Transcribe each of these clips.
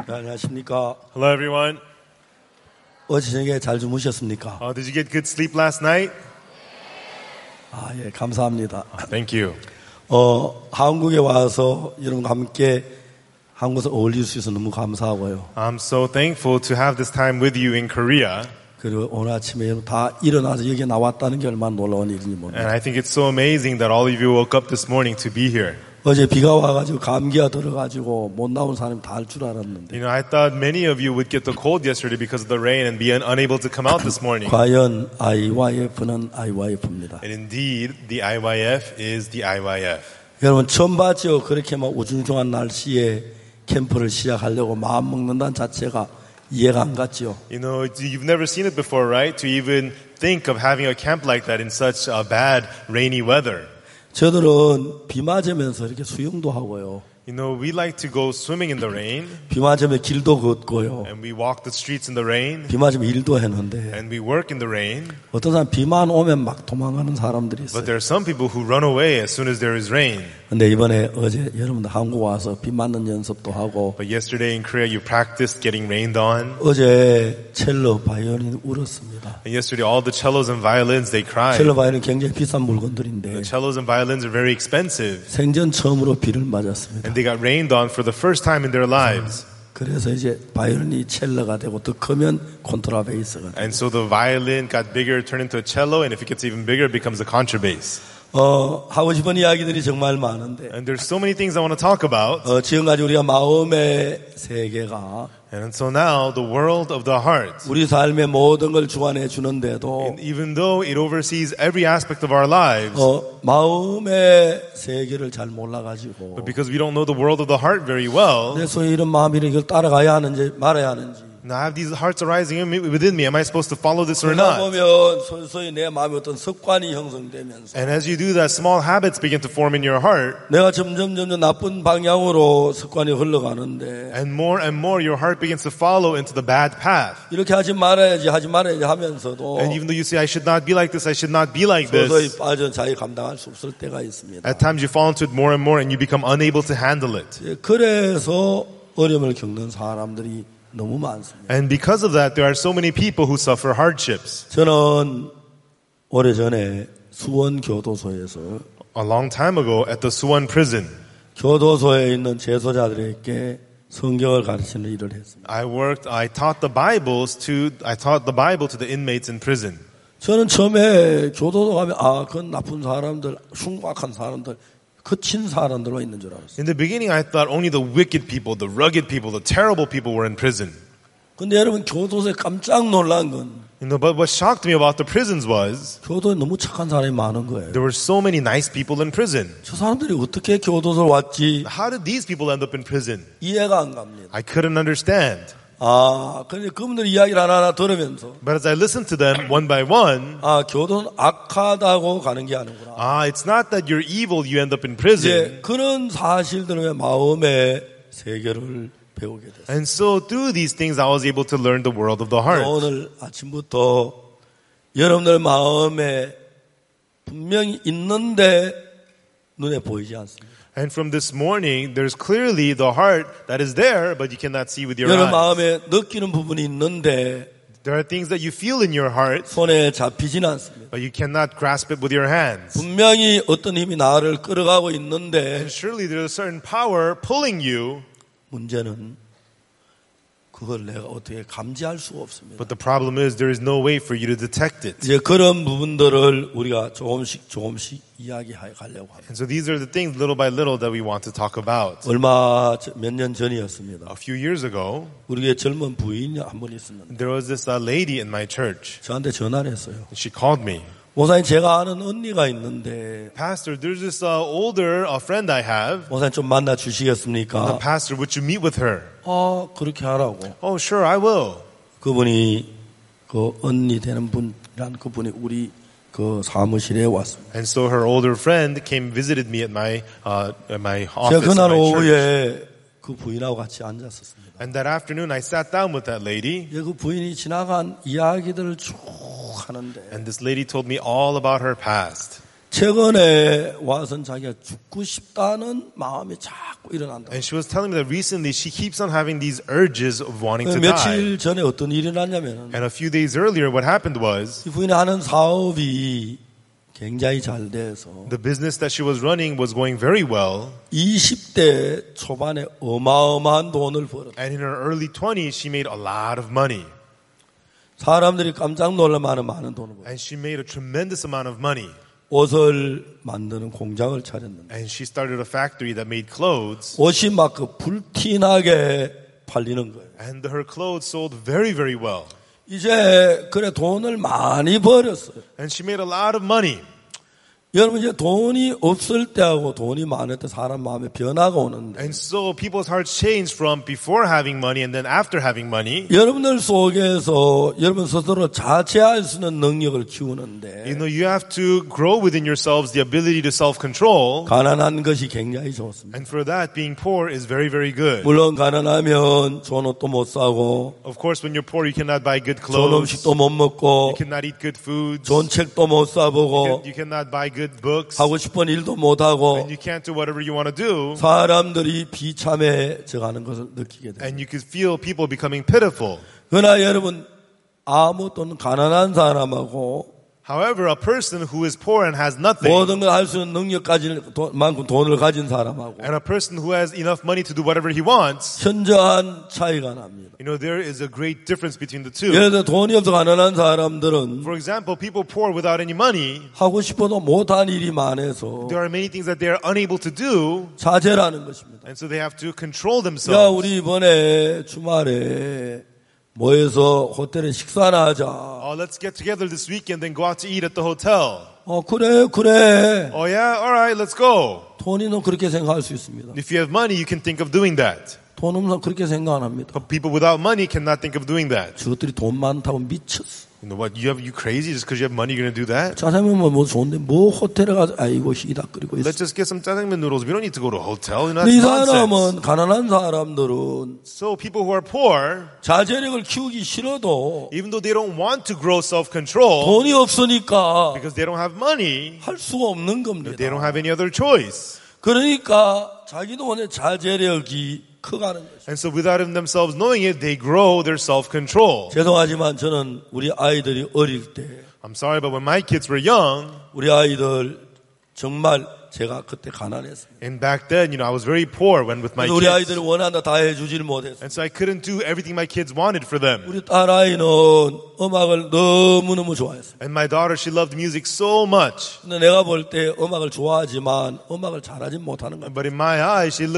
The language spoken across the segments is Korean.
네, 안녕하십니까. Hello, everyone. 어제 저녁에 잘 주무셨습니까? Did you get good sleep last night? 예, 감사합니다. Thank you. 한국에 와서 여러분과 함께 한국에서 어울릴 수 있어서 너무 감사하고요. I'm so thankful to have this time with you in Korea. 그리고 오늘 아침에 여러분 다 일어나서 여기 나왔다는 게 얼마나 놀라운 일인지 모릅니다. And I think it's so amazing that all of you woke up this morning to be here. 어제 비가 와가지고 감기가 들어가지고 못 나온 사람이 다 할 줄 알았는데. You know, I thought many of you would get the cold yesterday because of the rain and be unable to come out this morning. 과연 IYF는 IYF입니다. And indeed, the IYF is the IYF. 여러분 처음 봤죠? 그렇게 막 우중충한 날씨에 캠프를 시작하려고 마음 먹는다는 자체가 이해가 안 갔죠. You know, you've never seen it before, right? To even think of having a camp like that in such bad, rainy weather. 저들은 비 맞으면서 이렇게 수영도 하고요. You know, we like to go swimming in the rain. 비 맞으면 길도 걷고요. And we walk the streets in the rain. 비 맞으면 일도 했는데 And we work in the rain. 어떤 사람 비만 오면 막 도망가는 사람들이 있어요. But there are some people who run away as soon as there is rain. 근데 이번에 어제 여러분들 한국 와서 비 맞는 연습도 하고 But yesterday in Korea, you practiced getting rained on. 어제 첼로 바이올린 울었습니다. And yesterday, all the cellos and violins, they cried. 첼로 바이올린 굉장히 비싼 물건들인데 The cellos and violins are very expensive. 생전 처음으로 비를 맞았습니다. And they got rained on for the first time in their lives. 그래서 이제 바이올린이 첼로가 되고 더 크면 콘트라베이스가 돼요. And so the violin got bigger, turned into a cello, and if it gets even bigger, it becomes a contrabass. 하고 싶은 이야기들이 정말 많은데 And there's so many things I want to talk about. 지금까지 우리가 마음의 세계가 And so now, the world of the heart. 우리 삶의 모든 걸 주관해 주는데도 And even though it oversees every aspect of our lives, 마음의 세계를 잘 몰라가지고 but because we don't know the world of the heart very well, 내 속에 이런 마음이 이걸 따라가야 하는지 말아야 하는지 now I have these hearts arising within me. Am I supposed to follow this or 그러다 not? 보면 서서히 내 마음에 어떤 습관이 형성되면서 And as you do that, small habits begin to form in your heart. 내가 점점 나쁜 방향으로 습관이 흘러가는데 And more your heart begins to follow into the bad path. 이렇게 하지 말아야지 하면서도 And even though you say, I should not be like this, I should not be like 서서히 this, 빠져 자기 감당할 수 없을 때가 있습니다. at times you fall into it more and more and you become unable to handle it. 그래서 어려움을 겪는 사람들이 너무 많습니다. And because of that, there are so many people who suffer hardships. 저는 오래전에 수원 교도소에서 A long time ago at the Suwon prison, 교도소에 있는 재소자들에게 성경을 가르치는 일을 했습니다. I taught the Bible to the inmates in prison. 저는 처음에 교도소 가면 그건 나쁜 사람들, 흉악한 사람들, 거친 사람들만 있는 줄 알았어요. In the beginning, I thought only the wicked people, the rugged people, the terrible people were in prison. 근데 여러분 교도소에 깜짝 놀란 건 You know, but what shocked me about the prisons was 교도에 너무 착한 사람이 많은 거예요. there were so many nice people in prison. 저 사람들이 어떻게 교도소에 왔지 How did these people end up in prison? 이해가 안 갑니다. I couldn't understand. 근데 그분들 이야기를 하나하나 들으면서 But as I listened to them one by one, 교도는 악하다고 가는 게 아니구나. it's not that you're evil, you end up in prison. 그런 사실들의 마음의 세계를 배우게 됐어요. And so through these things, I was able to learn the world of the heart. 오늘 아침부터 여러분들 마음에 분명히 있는데 눈에 보이지 않습니다. And from this morning, there's clearly the heart that is there, but you cannot see with your 여러분 eyes. 마음에 느끼는 부분이 있는데 There are things that you feel in your heart, 손에 잡히지는 않습니다. but you cannot grasp it with your hands. 분명히 어떤 힘이 나를 끌어가고 있는데 And surely there's a certain power pulling you, 문제는 그걸 내가 어떻게 감지할 수가 없습니다. but the problem is there is no way for you to detect it. 이제 그런 부분들을 우리가 조금씩 이야기하려고 합니다. And so these are the things little by little that we want to talk about. 몇 년 전이었습니다. A few years ago, 우리의 젊은 부인이 한 분 있었는데 there was this lady in my church. 저한테 전화를 했어요. She called me. 목사님 제가 아는 언니가 있는데 Pastor, there's this older friend I have. 목사님 좀 만나 주시겠습니까? Pastor, would you meet with her? 그렇게 하라고. Oh, sure, I will. 그분이 그 언니 되는 분이란 그분이 우리 그 사무실에 왔습니다. And so her older friend came visited me at my office. 제가 그날 at my church. 오후에 그 부인하고 같이 앉았었습니다. And that afternoon, I sat down with that lady. 그 부인이 지나간 이야기들을 쭉 하는데 And this lady told me all about her past. 최근에 와서는 자기가 죽고 싶다는 마음이 자꾸 일어난다. And she was telling me that recently she keeps on having these urges of wanting to die. 며칠 전에 어떤 일이 났냐면은 And a few days earlier what happened was 이 부인이 하는 사업이 굉장히 잘 돼서 the business that she was running was going very well. 20대 초반에 어마어마한 돈을 벌었다. And in her early 20s she made a lot of money. 사람들이 깜짝 놀랄 만한 많은 돈을 벌었다. And she made a tremendous amount of money. 옷을 만드는 공장을 차렸는데 And she started a factory that made clothes. 옷이 막 그 불티나게 팔리는 거예요. And her clothes sold very, very well. 이제 그래 돈을 많이 벌었어요. And she made a lot of money. 여러분 이제 돈이 없을 때하고 돈이 많을 때 사람 마음에 변화가 오는데 And so people's hearts change from before having money and then after having money. 여러분들 속에서 여러분 스스로 자제할 수 있는 능력을 키우는데 You know, you have to grow within yourselves the ability to self-control. 가난한 것이 굉장히 좋습니다. And for that, being poor is very, very good. 물론 가난하면 좋은 옷도 못 사고 Of course, when you're poor, you cannot buy good 좋은 clothes. 음식도 못 먹고 You cannot eat good foods. 좋은 책도 못 사보고 You cannot buy good books. 하고 싶은 일도 못 하고 And you can't do whatever you want to do. 사람들이 비참해져가는 것을 느끼게 돼요. And you could feel people becoming pitiful. 그러나 여러분 아무것도 없는 가난한 사람하고 However, a person who is poor and has nothing, 모든 걸 할 수 있는 능력만큼 돈을 가진 사람하고 and a person who has enough money to do whatever he wants, 현저한 차이가 납니다. you know, there is a great difference between the 예를 two. 들어 돈이 없어 가난한 사람들은 For example, people poor without any money, 하고 싶어도 못한 일이 많아서 there are many things that they are unable to do, 자제라는 것입니다. and so they have to control 야, themselves. 우리 이번에 주말에 모여서 호텔에 식사나 하자. Oh, let's get together this weekend and go out to eat at the hotel. 그래. Oh yeah, all right, let's go. 돈이는 그렇게 생각할 수 있습니다. If you have money, you can think of doing that. 돈 없으면 그렇게 생각 안 합니다. But people without money cannot think of doing that. 저것들이 돈 많다고 미쳤어. You know what? You crazy just because you have money, you're going to do that? 짜장면 뭐 좋은데 뭐 호텔에 가서 아이고 희다 끓이고 있어. Let's just get some jjajangmyeon noodles. We don't need to go to a hotel. You know, 이 that's nonsense. 사람은 가난한 사람들은 So people who are poor, 자제력을 키우기 싫어도 even though they don't want to grow self-control, 돈이 없으니까 because they don't have money, 할 수가 없는 겁니다. they don't have any other choice. 그러니까 자기도 오늘 자제력이 커가는 거죠. And so without themselves knowing it, they grow their self-control. 죄송하지만 저는 우리 아이들이 어릴 때 I'm sorry, but when my kids were young, 우리 아이들 정말 제가 그때 가난했습니다. and back then, you know, I was very poor when with my 우리 kids. 아이들이 원한다 다 해주지를 못했어요. And so I couldn't do everything my kids wanted for them. 우리 딸아이는 음악을 너무너무 좋아했어요. And my daughter, she loved music so much. 근데 내가 볼 때 음악을 좋아하지만 음악을 잘하지 못하는 거예요. But in my eyes, she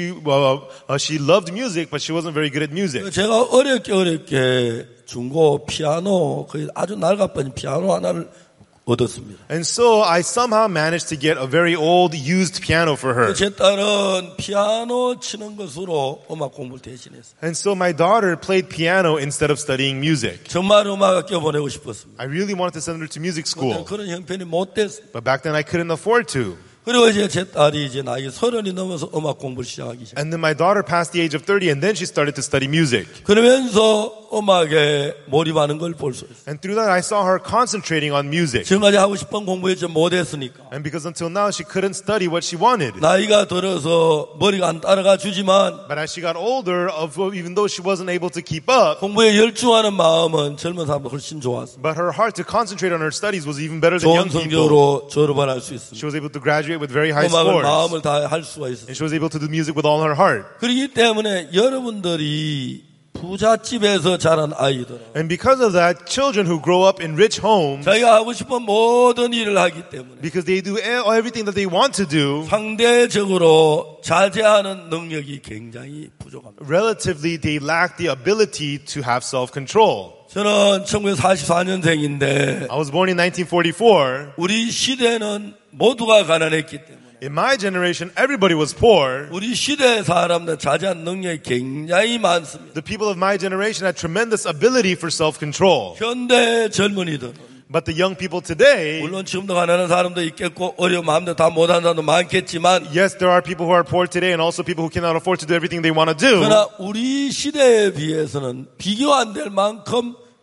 loved music, but she wasn't very good at music. 제가 어렵게 중고 피아노 거의 아주 낡아버린 피아노 하나를 얻었습니다. And so I somehow managed to get a very old used piano for her. 제 딸은 피아노 치는 것으로 음악 공부를 대신했어요. And so my daughter played piano instead of studying music. 정말 음악을 껴보내고 싶었습니다. I really wanted to send her to music school. 그런 형편이 못 됐어요. But back then I couldn't afford to. 그리고 이제 제 딸이 이제 나이 30이 넘어서 음악 공부를 시작하기 시작했어요. And then my daughter passed the age of 30 and then she started to study music. 그러면서 음악에 몰입하는 걸 볼 수 있어요. And through that I saw her concentrating on music. 지금까지 하고 싶은 공부했지 못했으니까. And because until now she couldn't study what she wanted. 나이가 들어서 머리가 안 따라가 주지만 But as she got older, even though she wasn't able to keep up, 공부에 열중하는 마음은 젊은 사람보다 훨씬 좋았어요. but her heart to concentrate on her studies was even better than 좋은 young people. 성적으로 졸업을 할 수 있습니다. She was able to graduate with very high 음악을 scores. 마음을 다해 할 수가 있어요. And she was able to do music with all her heart. 그렇기 때문에 여러분들이 부잣집에서 자란 아이들은 And because of that, children who grow up in rich homes, 자기가 하고 싶은 모든 일을 하기 때문에 because they do everything that they want to do, 상대적으로 자제하는 능력이 굉장히 부족합니다. relatively they lack the ability to have self-control. 저는 1944년생인데 I was born in 1944. 우리 시대는 모두가 가난했기 때문에 In my generation, everybody was poor. 우리 시대 사람들 자제한 능력이 굉장히 많습니다. The people of my generation had tremendous ability for self-control. 현대 젊은이들은 But the young people today, 물론 지금도 가난한 사람도 있겠고 어려운 마음대로 다 못하는 사람도 많겠지만 yes, there are people who are poor today and also people who cannot afford to do everything they want to do. 그러나 우리 시대에 비해서는 비교 안 될 만큼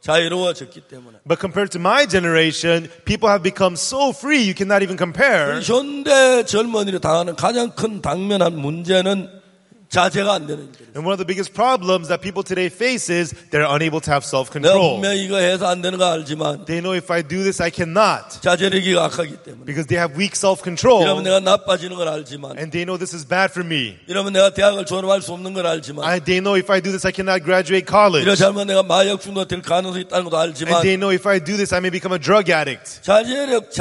자유로워졌기 때문에. But compared to my generation, people have become so free you cannot even compare. 현대 젊은이들이 당하는 가장 큰 당면한 문제는 자제가 안 되는 거예요. And one of the biggest problems that people today face is they're unable to have 내가 self-control. 분명히 이거 해서 안 되는 거 알지만 They know if I do this, I cannot. 자제력이 약하기 때문에. Because they have weak 이러면 self-control. 내가 나빠지는 걸 알지만, And they know this is bad for me. 이러면 내가 대학을 졸업할 수 없는 걸 알지만, They know if I do this, I cannot graduate college. 이러지 않으면 내가 마약 중독될 가능성이 있다는 것도 And 알지만, they know if I do this, I may become a drug addict. 자제력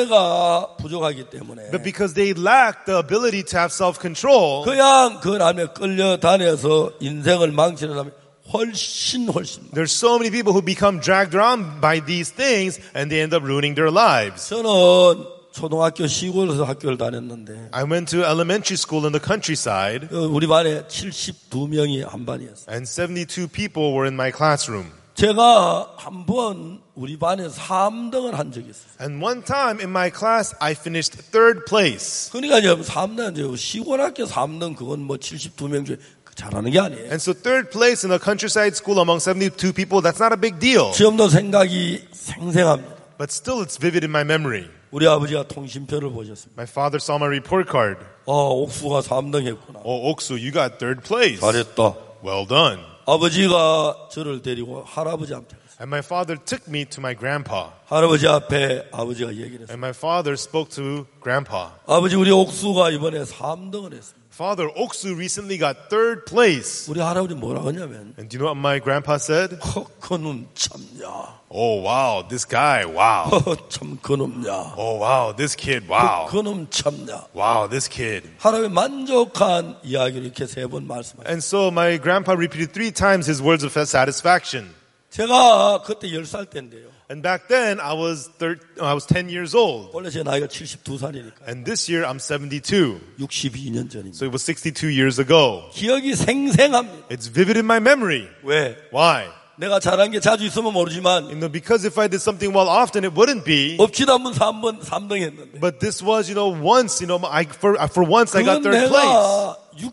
자체가 부족하기 때문에 But because they lack the ability to have self-control, 그냥 그 남에 끌려다녀서 인생을 망치는 사람이 훨씬 there's so many people who become dragged around by these things and they end up ruining their lives. 저는 초등학교 시골에서 학교를 다녔는데 I went to elementary school in the countryside 우리 반에 72명이 한 반이었어요. and 72 people were in my classroom. 제가 한 번 우리 반에서 3등을 한 적이 있어요. And one time in my class, I finished third place. 그러니까 이제 3등, 시골 학교 3등 그건 뭐 72명 중에 잘하는 게 아니에요. And so third place in a countryside school among 72 people, that's not a big deal. 지금도 생각이 생생합니다. But still it's vivid in my memory. 우리 아버지가 통신표를 보셨습니다. My father saw my report card. 옥수가 3등 했구나. Oh, Oksu, you got third place. 잘했다. Well done. 아버지가 저를 데리고 할아버지한테 갔어요. And my father took me to my grandpa. 할아버지 앞에 아버지가 얘기를 했어요. And my father spoke to grandpa. 아버지 우리 옥수가 이번에 3등을 했습니다. Father, Oksu recently got third place. 우리 할아버지 뭐라 하냐면 And do you know what my grandpa said? 그놈 참야. Oh, wow, this guy, wow. 참 그놈야. Oh, wow, this kid, wow. 그놈 참야. Wow, this kid. 할아버지 만족한 이야기를 이렇게 3번 말씀하셨어요. And so my grandpa repeated 3 times his words of satisfaction. 제가 그때 10살 때인데요. And back then, I was 10 years old. 원래 제 나이가 72살이니까. And this year, I'm 72. 62년 전입니다. So it was 62 years ago. 기억이 생생합니다. It's vivid in my memory. 왜? Why? 내가 잘한 게 자주 있으면 모르지만 Because if I did something well often, it wouldn't be. 없지도 않은 3등 했는데. But this was, once, for once I got 그건 third place. 내가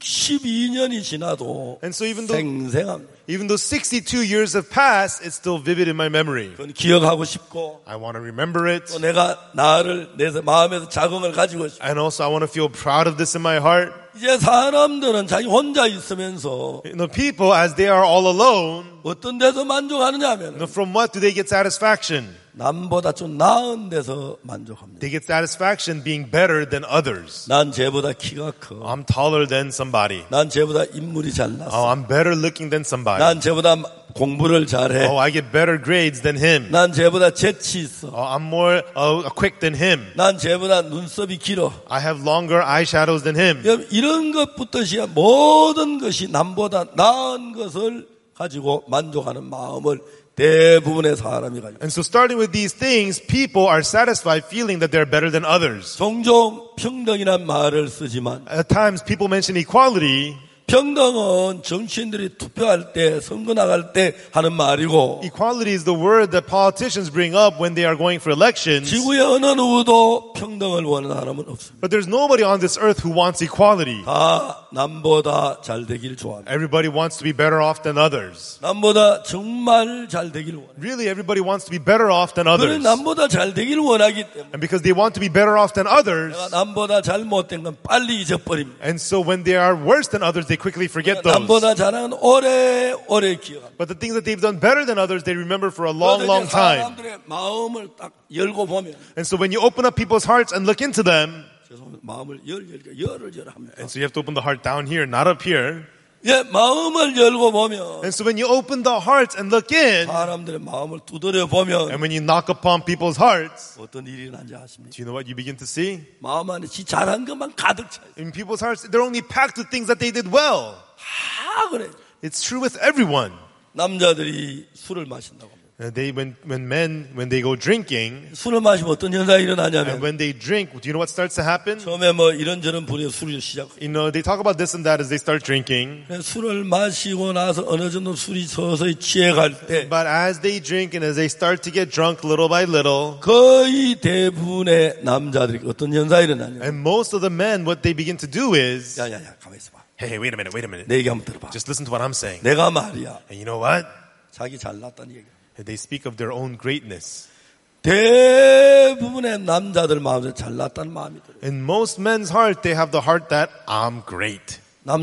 62년이 지나도 And so even though 생생합니다. 62 years have passed, it's still vivid in my memory. 그건 기억하고 싶고 I want to remember it. 또 내가 나를 내 마음에서 자긍을 가지고 싶고 And also I want to feel proud of this in my heart. 이제 사람들은 자기 혼자 있으면서 People, as they are all alone, 어떤 데서 만족하느냐 하면 from what do they get satisfaction? 남보다 좀 나은 데서 만족합니다. They get satisfaction being better than others. 난 쟤보다 키가 커. I'm taller than somebody. 난 쟤보다 인물이 잘났어. Oh, I'm better looking than somebody. 난 쟤보다 공부를 잘해. Oh, I get better grades than him. 난 쟤보다 재치 있어. Oh, I'm more quick than him. 난 쟤보다 눈썹이 길어. I have longer eyeshadows than him. 이런 것부터 시작 모든 것이 남보다 나은 것을 가지고 만족하는 마음을 대부분의 사람이 가지고. And so starting with these things, people are satisfied feeling that they're better than others. 종종 평등이란 말을 쓰지만 At times people mention equality. 평등은 정치인들이 투표할 때 선거 나갈 때 하는 말이고 Equality is the word that politicians bring up when they are going for elections. 지구의 어느 누구도 평등을 원하는 사람은 없습니다. But there's nobody on this earth who wants equality. 다 남보다 잘 되길 좋아합니다. Everybody wants to be better off than others. 남보다 정말 잘 되길 원합니다. Really, everybody wants to be better off than 그래 others. 남보다 잘 되길 원하기 때문에 And because they want to be better off than others, 내가 남보다 잘못된 건 빨리 잊어버립니다. and so when they are worse than others, they quickly forget those. 남보다 잘하는 오래 기억합니다. But the things that they've done better than others, they remember for a long, long time. 사람들의 마음을 딱 열고 보면 And so when you open up people's hearts and look into them, 죄송합니다. 마음을 열을 합니다. and so you have to open the heart down here, not up here. 예, 마음을 열고 보면 And so when you open the hearts and look in, 사람들의 마음을 두드려 보면 and when you knock upon people's hearts, 어떤 일이 일어나는지 아십니까? do you know what you begin to see? 마음 안에 지 잘한 것만 가득 차 있어요. In people's hearts, they're only packed with things that they did well. 다 그래. It's true with everyone. 남자들이 술을 마신다고 합니다. When they go drinking, 술을 마시면 어떤 현상이 and 일어나냐면 when they drink, do you know what starts to happen? 처음에 뭐 이런저런 분의 술을 시작해요. They talk about this and that as they start drinking. 술을 마시고 나서 어느 정도 술이 서서히 취해갈 때 But as they drink and as they start to get drunk little by little, 거의 대부분의 남자들이 어떤 현상이 일어나냐면 and most of the men, what they begin to do is, 야야야 가만히 있어봐. hey, wait a minute. 내 얘기 한번 들어봐. Just listen to what I'm saying. 내가 말이야 And you know what? 자기 잘났다는 얘기. They speak of their own greatness. 대부분의 남자들 마음에 잘났다는 마음이 들어요. In most men's heart, they have the heart that I'm great.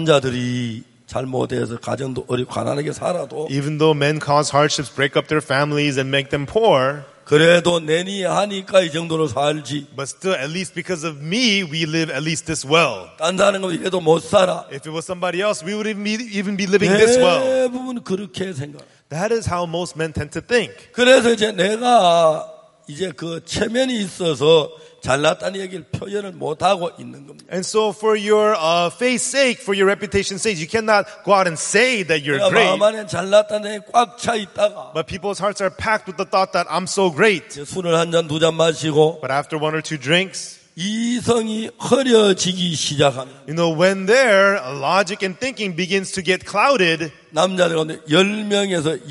남자들이 잘못해서 가정도 어렵고 가난하게 살아도 Even though men cause hardships, break up their families, and make them poor, 그래도 내니 하니까 이 정도로 살지. but still, at least because of me, we live at least this well. 딴 사는 거 이래도 못 살아. If it was somebody else, we would even be living this well. 대부분 그렇게 생각. That is how most men tend to think. 그래서 이제 내가 이제 그 체면이 있어서 잘났다는 얘기를 표현을 못 하고 있는 겁니다. And so for your faith's sake, for your reputation's sake, you cannot go out and say that you're great. 마음 안에 잘났다는 얘기 꽉 차 있다가 But people's hearts are packed with the thought that I'm so great. 술을 한 잔 두 잔 마시고 But after one or two drinks, 이성이 흐려지기 시작합니다. you know, when their logic and thinking begins to get clouded, 남자들 가운데 10명에서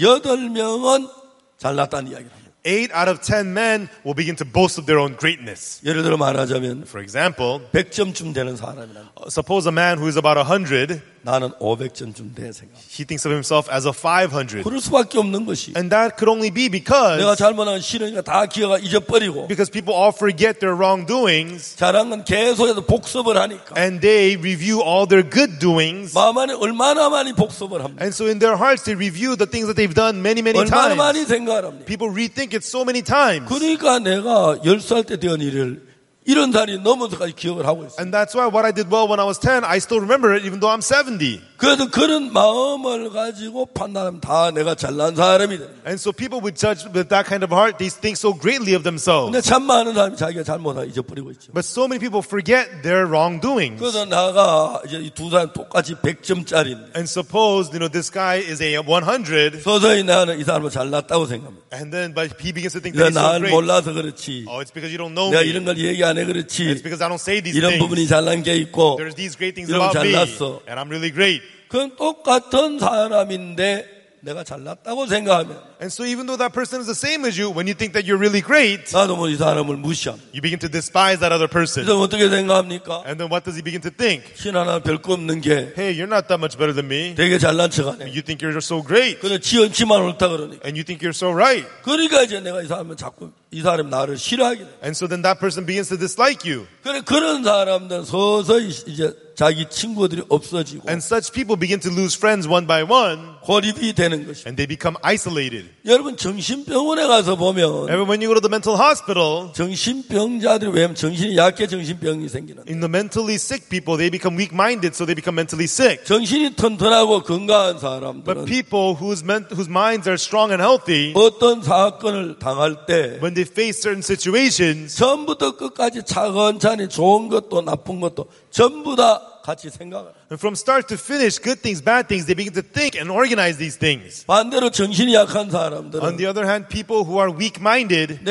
8명은 잘났다는 이야기를 합니다. 8 out of 10 men will begin to boast of their own greatness. 예를 들어 말하자면 For example, 100점쯤 되는 사람이란 suppose a man who is about 100, 나는 500점쯤 돼 생각. he thinks of himself as a 500. 그럴 수밖에 없는 것이 And that could only be 내가 because 잘못한 싫으니까 다 기어가 잊어버리고 people all forget their wrongdoings 잘한 건 계속해서 복습을 하니까 and they review all their good doings. 마음 안에 얼마나 많이 복습을 합니다. And so in their hearts they review the things that they've done many 얼마나 times. 많이 생각을 합니다. People rethink it so many times. 그러니까 내가 10살 때 되은 일을 이런 살이 넘어서까지 기억을 하고 있어요. And that's why what I did well when I was 10, I still remember it even though I'm 70. 그래서 그런 마음을 가지고 판단하면 다 내가 잘난 사람이 됩니다. And so people would judge with that kind of heart, they think so greatly of themselves. 근데 참 많은 사람이 자기가 잘못하고 잊어버리고 있죠. But so many people forget their wrongdoings. 그래서 나가 이제 이 두 사람 똑같이 100점짜리인데 And suppose, you know, this guy is a 100, 서서히 나는 이 사람을 잘났다고 생각합니다. and then but he begins to think 내가 that he's so 날 great. 몰라서 그렇지. Oh, it's because you don't know 내가 me. 이런 걸 얘기 안 해 It's 그렇지. because I don't say these 이런 부분이 things. 잘난 게 있고 There's these great things 이러면 about me, 잘났어. and I'm really great. 그건 똑같은 사람인데 내가 잘났다고 생각하면 And so even though that person is the same as you, when you think that you're really great, 나도 뭐 이 사람을 무시합니다. you begin to despise that other person. 그래서 어떻게 생각합니까? And then what does he begin to think? 신 하나 별거 없는 게 Hey, you're not that much better than me. 되게 잘난 척하네. You think you're so great. 근데 지만 옳다 그러니까. And you think you're so right. 그러니까 이제 내가 이 사람은 자꾸 이 사람이 나를 싫어하게 돼. And so then that person begins to dislike you. 그래 그런 사람들은 서서히 이제 자기 친구들이 없어지고 And such people begin to lose friends one by one. 고립이 되는 것이. And they become isolated. 여러분 정신병원에 가서 보면 And when you go to the mental hospital, 정신병자들이 왜냐면 정신이 약해 정신병이 생기는. in the mentally sick people, they become weak-minded, so they become mentally sick. 정신이 튼튼하고 건강한 사람들은 But people whose minds are strong and healthy, 어떤 사건을 당할 때 when they face certain situations, 처음부터 끝까지 차근차근 좋은 것도 나쁜 것도 전부 다 같이 생각을. and from start to finish, good things, bad things, they begin to think and organize these things. 반대로 정신이 약한 On 사람들은 the other hand, people who are weak-minded,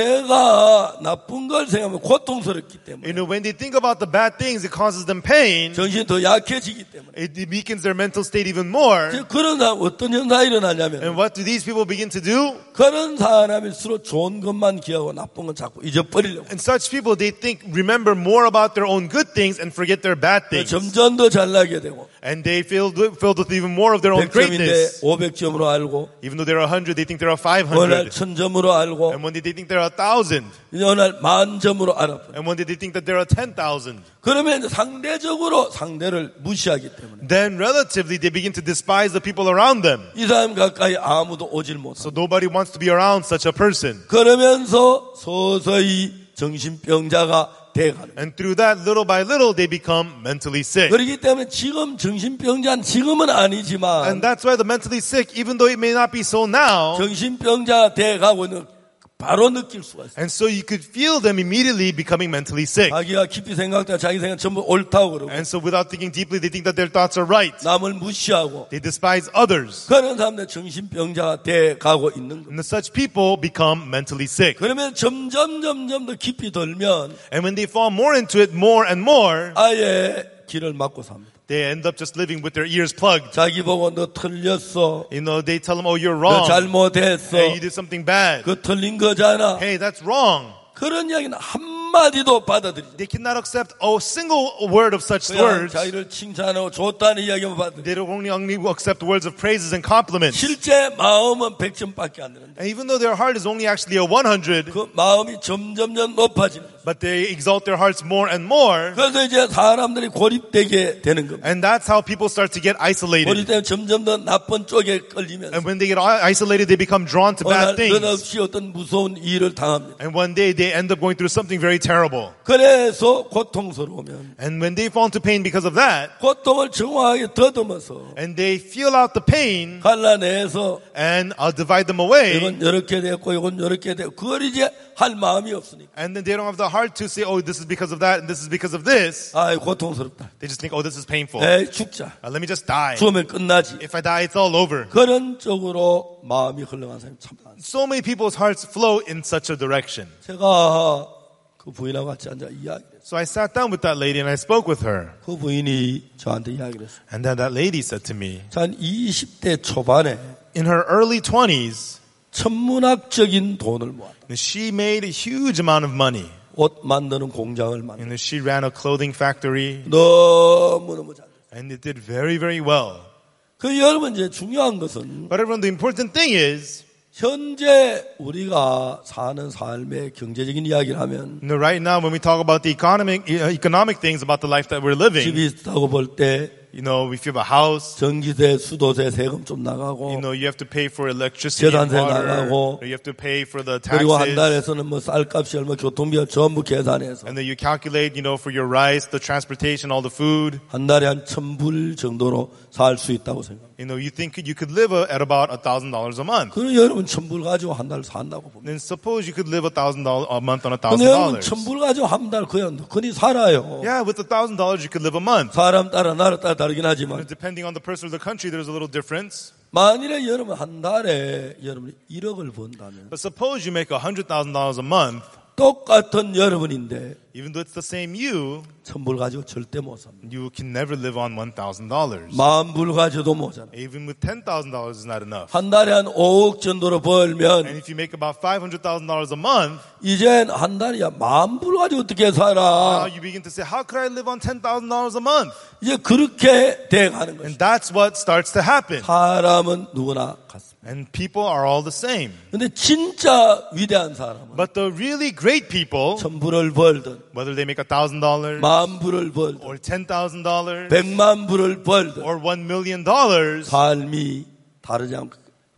내가 나쁜 걸 생각하면 고통스럽기 때문에 you know, when they think about the bad things, it causes them pain. 정신이 더 약해지기 때문에 It weakens their mental state even more. 이제 그런 사람 어떤 현상이 일어나냐면 And what do these people begin to do? 그런 사람일수록 좋은 것만 기억하고 나쁜 건 자꾸 잊어버리려고 And such people, they remember more about their own good things and forget their bad things. 점점 더 잘나게 되고 And they filled with even more of their own 100점인데 greatness. 500점으로 알고 Even though they're 100, they think they're a 어느 날 500. 1000점으로 알고 And one day they think they're 1,000. 어느 날 10,000점으로 알아버려. And one day they think that they're a 10,000. 그러면 상대적으로 상대를 무시하기 때문에 Then relatively, they begin to despise the people around them. 이 사람 가까이 아무도 오질 못하고 So nobody wants to be around such a person. 그러면서 서서히 정신병자가 돼가는. And through that, little by little, they become mentally sick. 그렇기 때문에 지금 정신병자는 지금은 아니지만 And that's why the mentally sick, even though it may not be so now, 정신병자 돼가고 있는 바로 느낄 수가 있어요. and so you could feel them immediately becoming mentally sick. 자기가 깊이 생각하다 자기 생각 전부 옳다고 그러고 And so without thinking deeply, they think that their thoughts are right. 남을 무시하고 They despise others. 그런 사람들 정신병자가 돼가고 있는 겁니다. And such people become mentally sick. 그러면 점점 더 깊이 들면 And when they fall more into it more and more, 아예 길을 막고 삽니다. they end up just living with their ears plugged. 자기 보고 너 틀렸어. You know, they tell them, oh, you're 너 wrong. 잘못했어. Hey, you did something bad. 그 틀린 거잖아. Hey, that's wrong. 그런 이야기는 한 한마디도 받아들이지. They cannot accept a single word of such 그냥 words. 자기를 칭찬하고 좋다는 이야기만 받아들이지. They don't only accept words of praises and compliments. 실제 마음은 100점밖에 안 되는데 And even though their heart is only actually a 100, 그 마음이 점점점 높아지는 거예요. but they exalt their hearts more and more. 그래서 이제 사람들이 고립되게 되는 겁니다. And that's how people start to get isolated. 고립되면 점점 더 나쁜 쪽에 끌리면서 And when they get isolated, they become drawn to bad things. 끝없이 어떤 무서운 일을 당합니다. And one day they end up going through something very terrible. 그래서 고통스러우면 And when they fall into pain because of that, 고통을 정확하게 더듬어서 and they feel out the pain 갈라내서 and divide them away, 이건 이렇게 됐고 이건 이렇게 됐고 그걸 이제 할 마음이 없으니까 and then they don't have the heart to say, oh, this is because of that and this is because of this. 아 고통스럽다. They just think, oh, this is painful. 에이 죽자. Let me just die. 죽으면 끝나지. If I die, it's all over. 그런 쪽으로 마음이 흘러간 사람이 참 많아요. So many people's hearts flow in such a direction. 제가 그 부인하고 같이 앉아 이야기를 했어요. So I sat down with that lady and I spoke with her. 그 부인이 저한테 이야기를 했어요. And then that lady said to me, 한 20대 초반에 in her early 20s, 천문학적인 돈을 모았다. she made a huge amount of money. 옷 만드는 공장을 만들었다. And she ran a clothing factory. 너무너무 잘 됐어요. And it did very, very well. 그 여러분 이제 중요한 것은 But everyone, the important thing is, 현재 우리가 사는 삶의 경제적인 이야기를 하면 right now when we talk about the economic things about the life that we're living, 집이 있다고 볼 때 if you have a house, 전기세, 수도세, 세금 좀 나가고 you have to pay for electricity and 재산세 water. 나가고 You have to pay for the 그리고 한 taxes. 달에서는 뭐 쌀값이 얼마 교통비 전부 계산해서 And then you calculate, for your rice, the transportation, all the food. 한 달에 한 1,000불 정도로 살 수 있다고 생각합니다. You think you could live at about $1,000 a month. 그럼 여러분 1,000불 가지고 한 달 산다고 봅니다. Then suppose you could live $1,000 a month on 근데 여러분 $1,000. 1,000불 가지고 한 달 그냥 흔히 살아요. Yeah, with $1,000 you could live a month. 사람 따라 나라 따라 다르긴 하지만 Depending on the person or the country, there's a little difference. 만일에 여러분 한 달에 여러분이 1억을 번다면 But suppose you make $100,000 a month, 똑같은 여러분인데 even though it's the same you, 1,000불 가지고 절대 못 삽니다. you can never live on $1,000. 10,000불 가지고도 모자라. Even with $10,000 is not enough. 한 달에 한 5억 정도로 벌면 And if you make about $500,000 a month, 이젠 한 달에 10,000불 가지고 어떻게 now 살아? you begin to say, how could I live on $10,000 a month? 이제 그렇게 돼가는 And 것이죠. that's what starts to happen. 사람은 누구나 같습니다. And people are all the same. 근데 진짜 위대한 사람은 But the really great people, 1,000불을 벌든 whether they make $1,000 10,000불을 벌든 or $10,000 100,000불을 벌든 or $1 million, 삶이 다르지 않고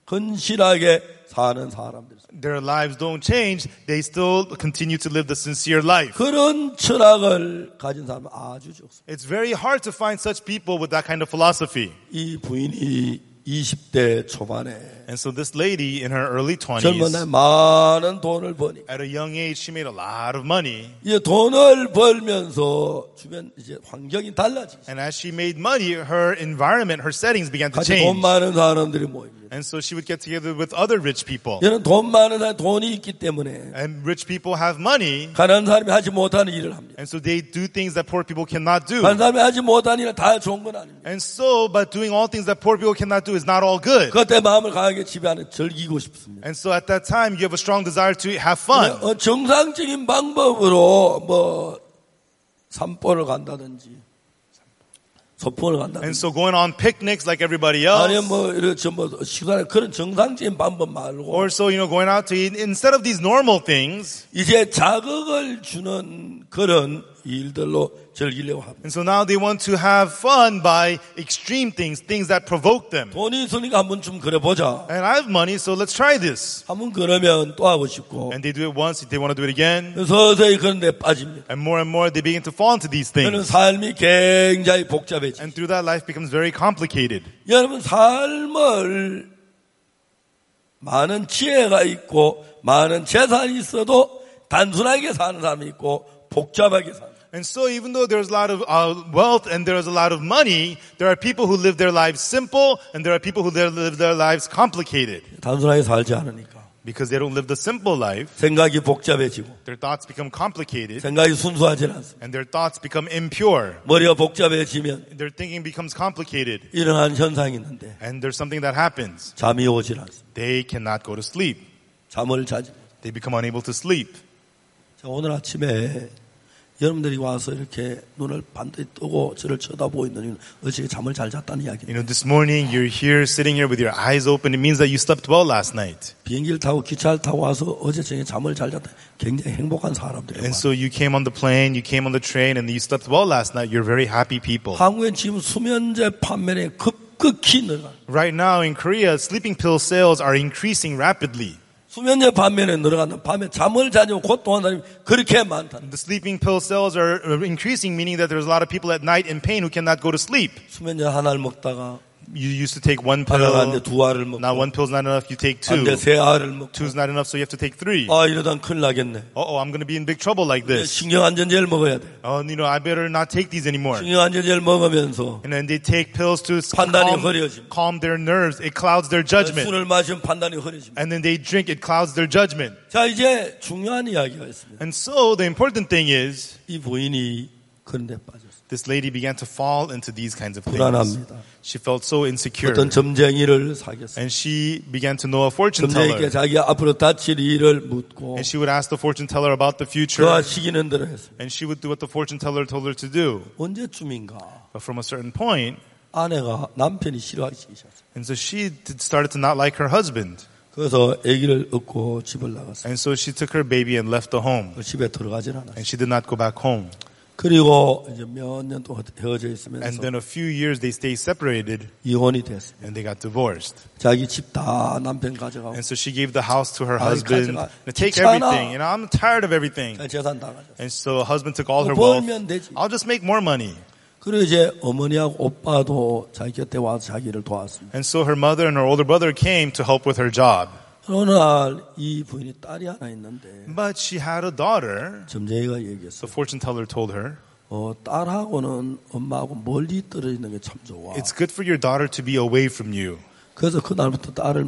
건실하게 사는 사람들. their lives don't change. They still continue to live the sincere life. 그런 철학을 가진 사람은 아주 적습니다. It's very hard to find such people with that kind of philosophy. 이 부인이 20대 초반에 And so this lady in her early 젊은 날 20s, 많은 돈을 버니 at a young age, she made a lot of money. 이제 돈을 벌면서 주변 이제 환경이 달라지죠. And as she made money, her environment, her settings began to 같이 돈 change. 많은 사람들이 모입니다. And so she would get together with other rich people. 얘는 돈 많은 사람 돈이 있기 때문에 And rich people have money. 가난한 사람이 하지 못하는 일을 합니다. And so they do things that poor people cannot do. 가난한 사람이 하지 못하는 일은 다 좋은 건 아닙니다. And so, but doing all things that poor people cannot do is not all good. 그때 마음을 강하게 지배하는 즐기고 싶습니다. And so at that time, you have a strong desire to have fun. 정상적인 방법으로 뭐 산보를 간다든지 소풍을 간다든지 And so going on picnics like everybody else. 아니면 뭐 이렇게 뭐 식사를 그런 정상적인 방법 말고 Or so, going out to eat. Instead of these normal things. 이제 자극을 주는 그런 일들로 즐기려고 합니다. And so now they want to have fun by extreme things, things that provoke them. 돈이 있으니까 한번 좀 그래 보자. And I have money, so let's try this. 한번 그러면 또 하고 싶고 And they do it once, they want to do it again. 서서히 그런 데 빠집니다. And more they begin to fall into these 그러는 things. 삶이 굉장히 복잡해지. And through that, life becomes very complicated. 여러분 삶을 많은 지혜가 있고 많은 재산이 있어도 단순하게 사는 사람이 있고 복잡하게 사는. And so even though there's a lot of wealth and there's a lot of money, there are people who live their lives simple and there are people who live their lives complicated. 단순하게 살지 않으니까. Because they don't live the simple life, 생각이 복잡해지고 their thoughts become complicated 생각이 순수하지 않습니다. and their thoughts become impure. 머리가 복잡해지면 Their thinking becomes complicated 일어나는 현상이 있는데 and there's something that happens. 잠이 오질 않습니다. They cannot go to sleep. 잠을 자지. They become unable to sleep. 자, 오늘 아침에 여러분들이 와서 이렇게 눈을 반드시 뜨고 저를 쳐다보고 있는 이유는 어제 잠을 잘 잤다는 You 이야기입니다. know, this morning you're here, sitting here with your eyes open. It means that you slept well last night. 비행기를 타고 기차를 타고 와서 어제 저녁에 잠을 잘 잤다. 굉장히 행복한 사람들이에요. And so you came on the plane, you came on the train, and you slept well last night. You're very happy people. 한국엔 지금 수면제 판매량이 급격히 늘어나요. Right now in Korea, sleeping pill sales are increasing rapidly. 수면제 판매는 늘어간다. 밤에 잠을 자지 못 고통하는 사람이 그렇게 많다. The sleeping pill sales are increasing, meaning that there's a lot of people at night in pain who cannot go to sleep. 수면제 하나를 먹다가 You used to take one 하다가 안 돼 pill. 두 알을 먹고 Now one pill's not enough, you take 안 two. 돼 세 알을 먹고 Two's not enough, so you have to take three. 아 이러다 큰일 나겠네. Uh-oh, I'm going to be in big trouble like this. 신경안전제를 먹어야 돼. Oh, you know, I better not take these anymore. 신경안전제를 먹으면서 And then they take pills to 판단이 흐려집니다. calm their nerves. It clouds their judgment. 술을 마시면 판단이 흐려집니다. And then they drink, it clouds their judgment. 자 이제 중요한 이야기가 있습니다. And so the important thing is, 이 부인이 그런 데 빠졌어요. this lady began to fall into these kinds of things. 불안합니다. She felt so insecure. 어떤 점쟁이를 사귀었어요. And she began to know a fortune 점쟁이께 teller. 자기 앞으로 닥칠 일을 묻고 And she would ask the fortune teller about the future. 그와 시기는 대로 했어요. And she would do what the fortune teller told her to do. 언제쯤인가 But from a certain point, 아내가 남편이 싫어하기 시작했어요. and so she started to not like her husband. 그래서 아기를 얻고 집을 나갔어요. And so she took her baby and left the home. 그 집에 들어가질 않았어요. And she did not go back home. 그리고 이제 몇 년 동안 헤어져 And 있으면서 then a few years they stayed separated 이혼이 됐어요. and they got divorced. 자기 집 다 남편 가져가고 And so she gave the house to her 아이, husband. 가져가. Take 귀찮아. everything. You know, I'm tired of everything. 재산 다 가졌어요. And so the husband took all her wealth. 벌면 되지. I'll just make more money. 그리고 이제 어머니하고 오빠도 자기 곁에 와서 자기를 도왔습니다. And so her mother and her older brother came to help with her job. 어느 날 이 부인이 딸이 하나 있는데 But she had a daughter. 점쟁이가 얘기했어. The fortune teller told her, 딸하고는 엄마하고 멀리 떨어지는 게 참 좋아. it's good for your daughter to be away from you. 그래서 그날부터 딸을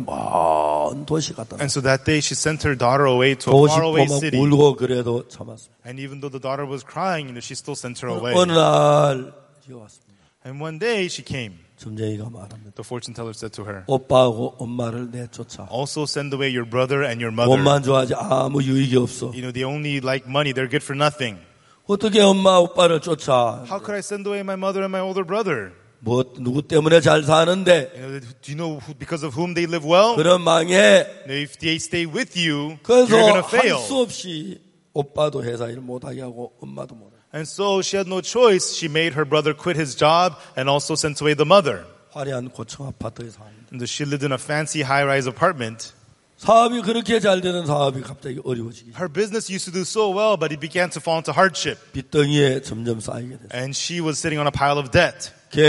먼 도시 갖다 And so that day she sent her daughter away to a 보고 faraway 싶고 막 city. 울고 그래도 참았습니다. And even though the daughter was crying, you know, she still sent her away. 어느 날 왔습니다. And one day she came. 점쟁이가 말합니다. The fortune teller said to her, 오빠하고 엄마를 내쫓아. also send away your brother and your mother. 돈만 좋아하지 아무 유익이 없어. You know, they only like money. They're good for nothing. 어떻게 엄마 오빠를 쫓아? How could I send away my mother and my older brother? 뭐 누구 때문에 잘 사는데 You know, do you know because of whom they live well? 그런 망해. If they stay with you, 그래서 you're going to 할 fail. 수 없이 오빠도 회사 일 못하게 하고 엄마도 못하게. And so she had no choice. She made her brother quit his job and also sent away the mother. 화려한 고층 아파트에 삽니다. And so she lived in a fancy high-rise apartment. 사업이 그렇게 잘 되는 사업이 갑자기 어려워지기 시작. Her business used to do so well, but it began to fall into hardship. 빚덩이에 점점 쌓이게 됐어요. And she was sitting on a pile of debt.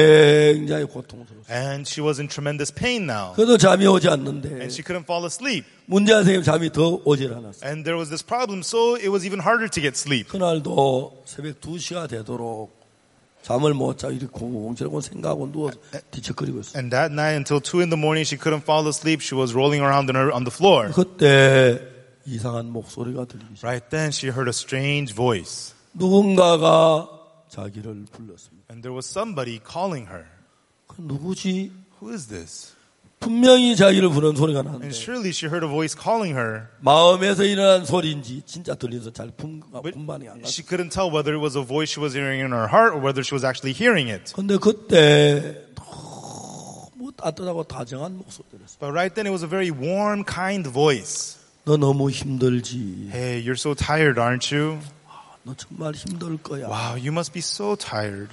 굉장히 고통스러웠어요. And she was in tremendous pain now. 그래도 잠이 오지 않는데 And she couldn't fall asleep. 문제한 선생님 잠이 더 오질 않았어요. And there was this problem, so it was even harder to get sleep. 그날도 새벽 2시가 되도록 잠을 못 자고 이렇게 공공지르고 생각하고 누워서 뒤척거리고 있어요. And that night, until 2 in the morning, she couldn't fall asleep. She was rolling around on the floor. 그때 이상한 목소리가 들리기 시작해요. Right then, she heard a strange voice. 누군가가 자기를 불렀습니다. And there was somebody calling her. 그 누구지? Who is this? 분명히 자기를 부르는 소리가 And 나는데 surely she heard a voice calling her. 마음에서 일어난 소리인지 진짜 들려서 잘 분반이 안 She 갔어요. couldn't tell whether it was a voice she was hearing in her heart or whether she was actually hearing it. 근데 그때 너무 따뜻하고 다정한 목소리였어요. But right then, it was a very warm, kind voice. 너 너무 힘들지. Hey, you're so tired, aren't you? 너 정말 힘들 거야. Wow, you must be so tired.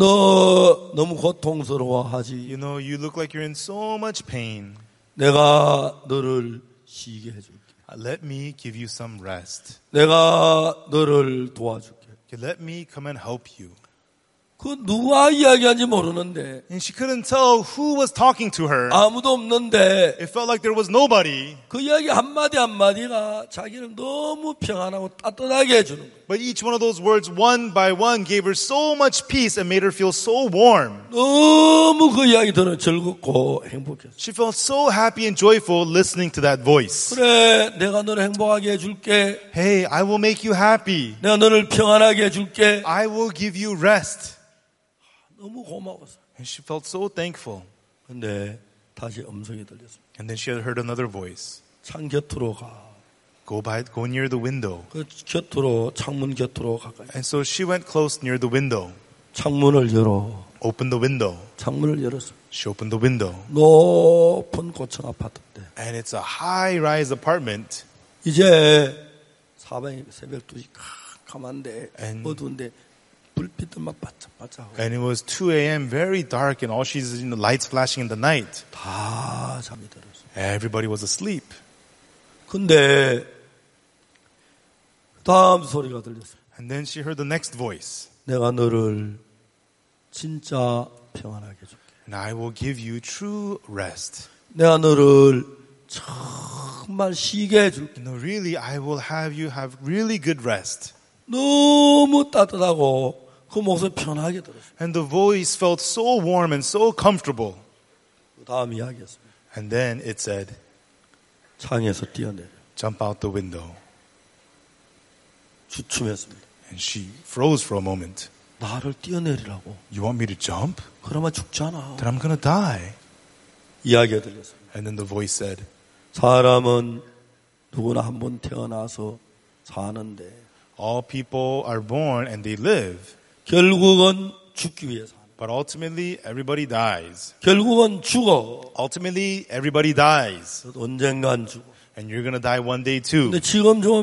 너 너무 고통스러워하지. You know, you look like you're in so much pain. 내가 너를 쉬게 해줄게. Let me give you some rest. 내가 너를 도와줄게. Let me come and help you. 그 누가 이야기하는지 모르는데 And she couldn't tell who was talking to her. 아무도 없는데 It felt like there was nobody. 그 이야기 한마디 한마디가 자기를 너무 평안하고 따뜻하게 해주는 거예요. But each one of those words, one by one, gave her so much peace and made her feel so warm. 너무 그 이야기 들으면 즐겁고 행복했어요. She felt so happy and joyful listening to that voice. 그래, 내가 너를 행복하게 해줄게. Hey, I will make you happy. 내가 너를 평안하게 해줄게. I will give you rest. 너무 고마웠어요. And she felt so thankful. 근데 다시 음성이 들렸습니다. And then she had heard another voice 창 곁으로 가. go near the window. 그 곁으로 창문 곁으로 가까이. And so she went close near the window, 창문을 열어. opened the window. 창문을 열었어. She opened the window. 높은 고층 아파트인데 And it's a high-rise apartment. 이제 사방이 새벽 2시 캄캄한데 And- 어두운데 불빛들만 반짝반짝하고 And it was 2 a.m., very dark, and all she's seeing the lights flashing in the night. 다 잠이 들었어. Everybody was asleep. 근데 다음 소리가 들렸어. And then she heard the next voice. 내가 너를 진짜 평안하게 해줄게. And I will give you true rest. 내가 너를 정말 쉬게 해줄게. No, really, I will have you have really good rest. 너무 따뜻하고 그 목소리 편하게 들었어. And the voice felt so warm and so comfortable. 그 다음 이야기였습니다. And then it said, 창에서 뛰어내려. jump out the window. 주춤했습니다. And she froze for a moment. 나를 뛰어내리라고. You want me to jump? 그러면 죽잖아. Then I'm going to die. 이야기가 들렸습니다. And then the voice said, 사람은 누구나 한 번 태어나서 사는데 all people are born and they live. 결국은 죽기 위해 사는. But ultimately, everybody dies. 결국은 죽어. Ultimately, everybody dies. 언젠간 죽어. And you're going to die one day too. 근데 지금 좀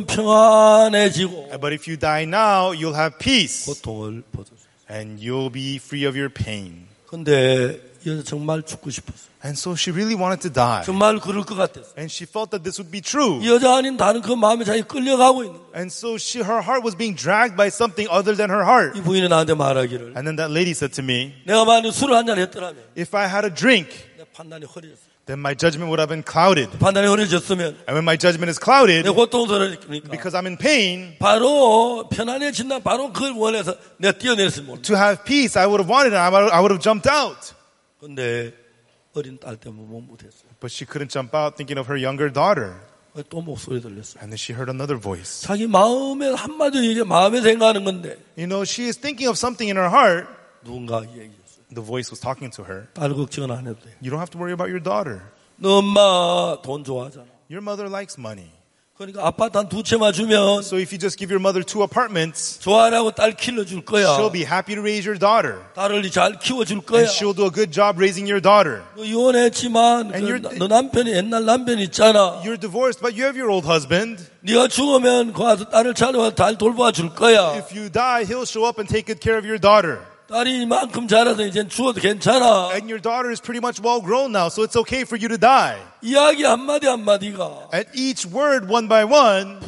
평안해지고 But if you die now, you'll have peace. 고통을 벗어줘. And you'll be free of your pain. 근데 이 여자 정말 죽고 싶었어. And so she really wanted to die. 정말 그럴 것 같았어. And she felt that this would be true. 이 여자 아닌 다른 그 마음에 자기 끌려가고 있는 거야. And so her heart was being dragged by something other than her heart. 이 부인이 나한테 말하기를 And then that lady said to me, 내가 만약 술을 한잔 했더라면 if I had a drink, 내 판단이 허리졌어. then my judgment would have been clouded. 판단이 허리졌으면 And when my judgment is clouded, 내 고통스러울 테니까 because I'm in pain, 바로 편안해진다. 바로 그걸 원해서 내가 뛰어내렸으면 모르겠어. to have peace, I would have wanted it. I would have jumped out. 근데 어린 딸 때문에 못 못했어. But she couldn't jump out thinking of her younger daughter. 또 목소리 들렸어. And then she heard another voice. 자기 마음에 한마디 이게 마음에 생각하는 건데 You know, she is thinking of something in her heart. 누군가 얘기했어. The voice was talking to her. 딸 걱정은 안 해도 돼. You don't have to worry about your daughter. 너 엄마 돈 좋아하잖아. Your mother likes money. 그러니까 아파트 한 2채만 주면 So if you just give your mother 2 apartments, 좋아하라고 딸 길러줄 거야. she'll be happy to raise your daughter. 딸을 잘 키워줄 거야. And she'll do a good job raising your daughter. 너 이혼했지만 And 너 남편이 옛날 남편 있잖아. You're divorced, but you have your old husband. 네가 죽으면 거기서 딸을 찾아와 잘 돌봐 줄 거야. If you die, he'll show up and take good care of your daughter. 딸이 이만큼 자라서 이젠 죽어도 괜찮아. And your daughter is pretty much well grown now, so it's okay for you to die. 이야기 한마디 한마디가 And each word, one by one,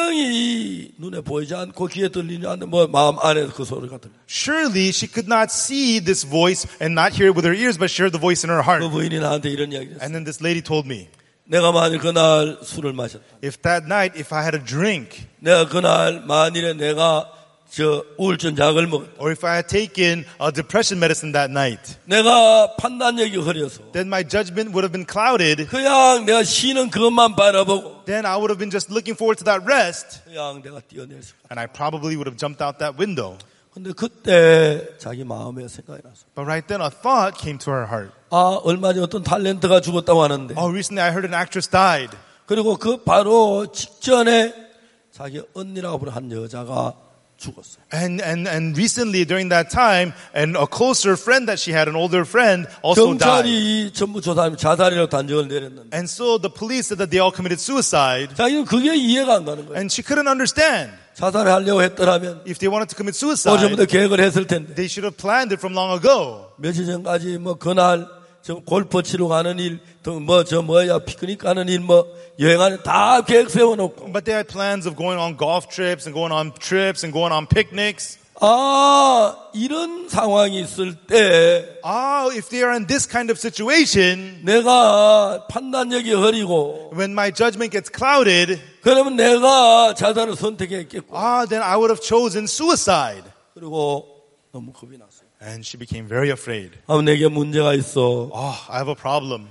분명히 눈에 보이지 않고 귀에 들리지 않는 뭐 마음 안에서 그 소리가 들려. surely she could not see this voice and not hear it with her ears, but she heard the voice in her 그 heart. 부인이 나한테 이런 이야기를 했어. And then this lady told me, 내가 만일 그날 술을 마셨다. if that night, if I had a drink, 내가 그날 만일에 내가 우울증 약을 먹었다. or if I had taken a depression medicine that night, 내가 판단력이 흐려서 then my judgment would have been clouded. 그냥 내가 쉬는 그것만 바라보고 Then I would have been just looking forward to that rest, 그냥 내가 뛰어냈을 거야. and I probably would have jumped out that window. 근데 그때 자기 마음에 생각이 났어. But right then, a thought came to her heart. 아, 얼마 전에 어떤 탤런트가 죽었다고 하는데. Oh, recently I heard an actress died. 그리고 그 바로 직전에 자기 언니라고 부르는 한 여자가 죽었어요. And recently during that time, and a closer friend that she had, an older friend, also died. 경찰이 전부 조사하면 자살이라고 단정을 내렸는데. And so the police said that they all committed suicide. 자기는 그게 이해가 안 가는 거예요. And she couldn't understand. 자살하려고 했더라면 If they wanted to commit 오전부터 suicide, 계획을 했을 텐데. they should have planned it from long ago. 며칠 전까지 뭐 그날 저 골프 치러 가는 일, 또 피크닉 가는 일, 여행하는 다 계획 세워놓고. But they had plans of going on golf trips and going on trips and going on picnics. 아, 이런 상황이 있을 때 If they are in this kind of situation, 내가 판단력이 흐리고 when my judgment gets clouded, 그러면 내가 자살을 선택했겠고. then I would have chosen suicide. 그리고 너무 겁이 났어요. And she became very afraid. 아, 내게 문제가 있어. I have a problem.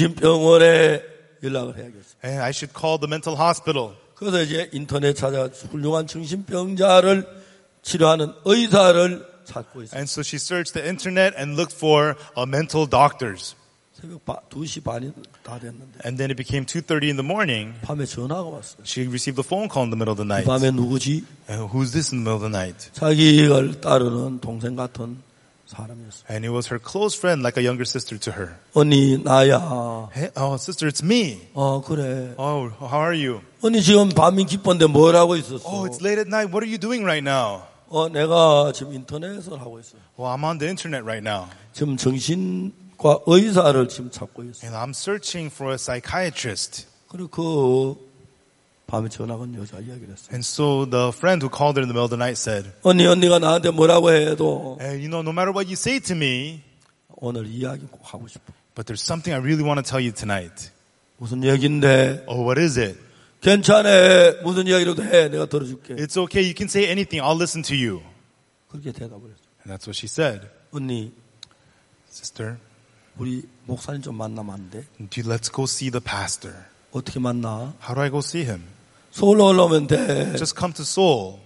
정신병원에 연락을 해야겠어. And I should call the mental hospital. 그래서 이제 인터넷 찾아 훌륭한 정신병자를 치료하는 의사를 찾고 있어요. And so she searched the internet and looked for mental doctors. 새벽 2시 반이 다 됐는데 And then it became 2:30 in the morning. 밤에 전화가 왔어요. She received a phone call in the middle of the 이 night. 밤에 누구지? Who's this in the middle of the night? 자기를 따르는 동생 같은 사람이었어요. And it was her close friend, like a younger sister to her. 언니 나야. Hey, oh, sister, it's me. 그래. Oh, how are you? 언니 지금 밤이 깊은데 뭘 하고 있었어? Oh, it's late at night. What are you doing right now? 내가 지금 인터넷을 하고 있어요. Well, I'm on the internet right now. 지금 정신과 의사를 지금 찾고 있어요. And I'm searching for a psychiatrist. 그리고 그 밤에 전화 건 여자 이야기를 했어요. And so the friend who called her in the middle of the night said, 언니가 나한테 뭐라고 해도 hey, you know, no matter what you say to me, 오늘 이야기 꼭 하고 싶어. but there's something I really want to tell you tonight. 무슨 얘기인데? Oh, what is it? 괜찮아. 무슨 이야기라도 해. 내가 들어줄게. It's okay. You can say anything. I'll listen to you. 그렇게 대답을 했어요. And that's what she said. 언니, Sister, 우리 목사님 좀 만나면 안 돼? let's go see the pastor. 어떻게 만나? How do I go see him? 서울로 올라오면 돼. Just come to Seoul.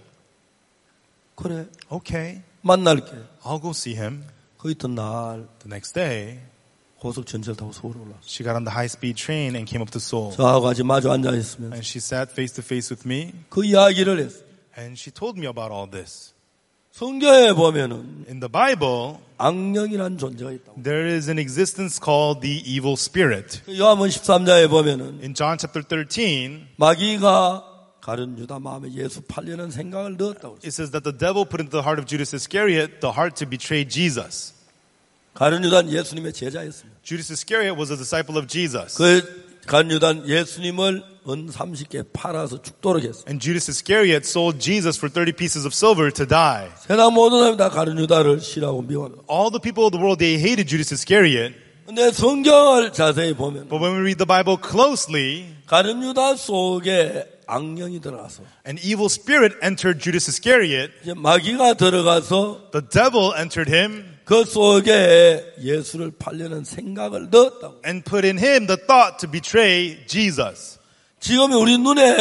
그래. Okay. 만날게. I'll go see him. 그 이튿날 The next day, 고속 전철 타고 서울 올라왔어. she got on the high-speed train and came up to Seoul. 저하고 같이 마주 앉아 있으면 And she sat face to face with me. 그 이야기를 했어. And she told me about all this. 성경에 보면은 In the Bible, 악령이라는 존재가 있다고. there is an existence called the evil spirit. 요한복음 13장에 보면은 In John chapter 13, 마귀가 가룟 유다 마음에 예수 팔려는 생각을 넣었다고. it says that the devil put into the heart of Judas Iscariot the heart to betray Jesus. 가룟 유다는 예수님의 제자였습니다. Judas Iscariot was a disciple of Jesus. 그 가룟 유다는 예수님을 은 30개 팔아서 죽도록 했어요. And Judas Iscariot sold Jesus for 30 pieces of silver to die. 세상 모든 사람이 다 가룟 유다를 싫어하고 미워합니다. All the people of the world, they hated Judas Iscariot. 근데 성경을 자세히 보면 But when we read the Bible closely, 가룟 유다 속에 악령이 들어가서 an evil spirit entered Judas Iscariot. 이제 마귀가 들어가서 The devil entered him 그 속에 예수를 팔려는 생각을 넣었다고. and put in him the thought to betray Jesus. 지금 우리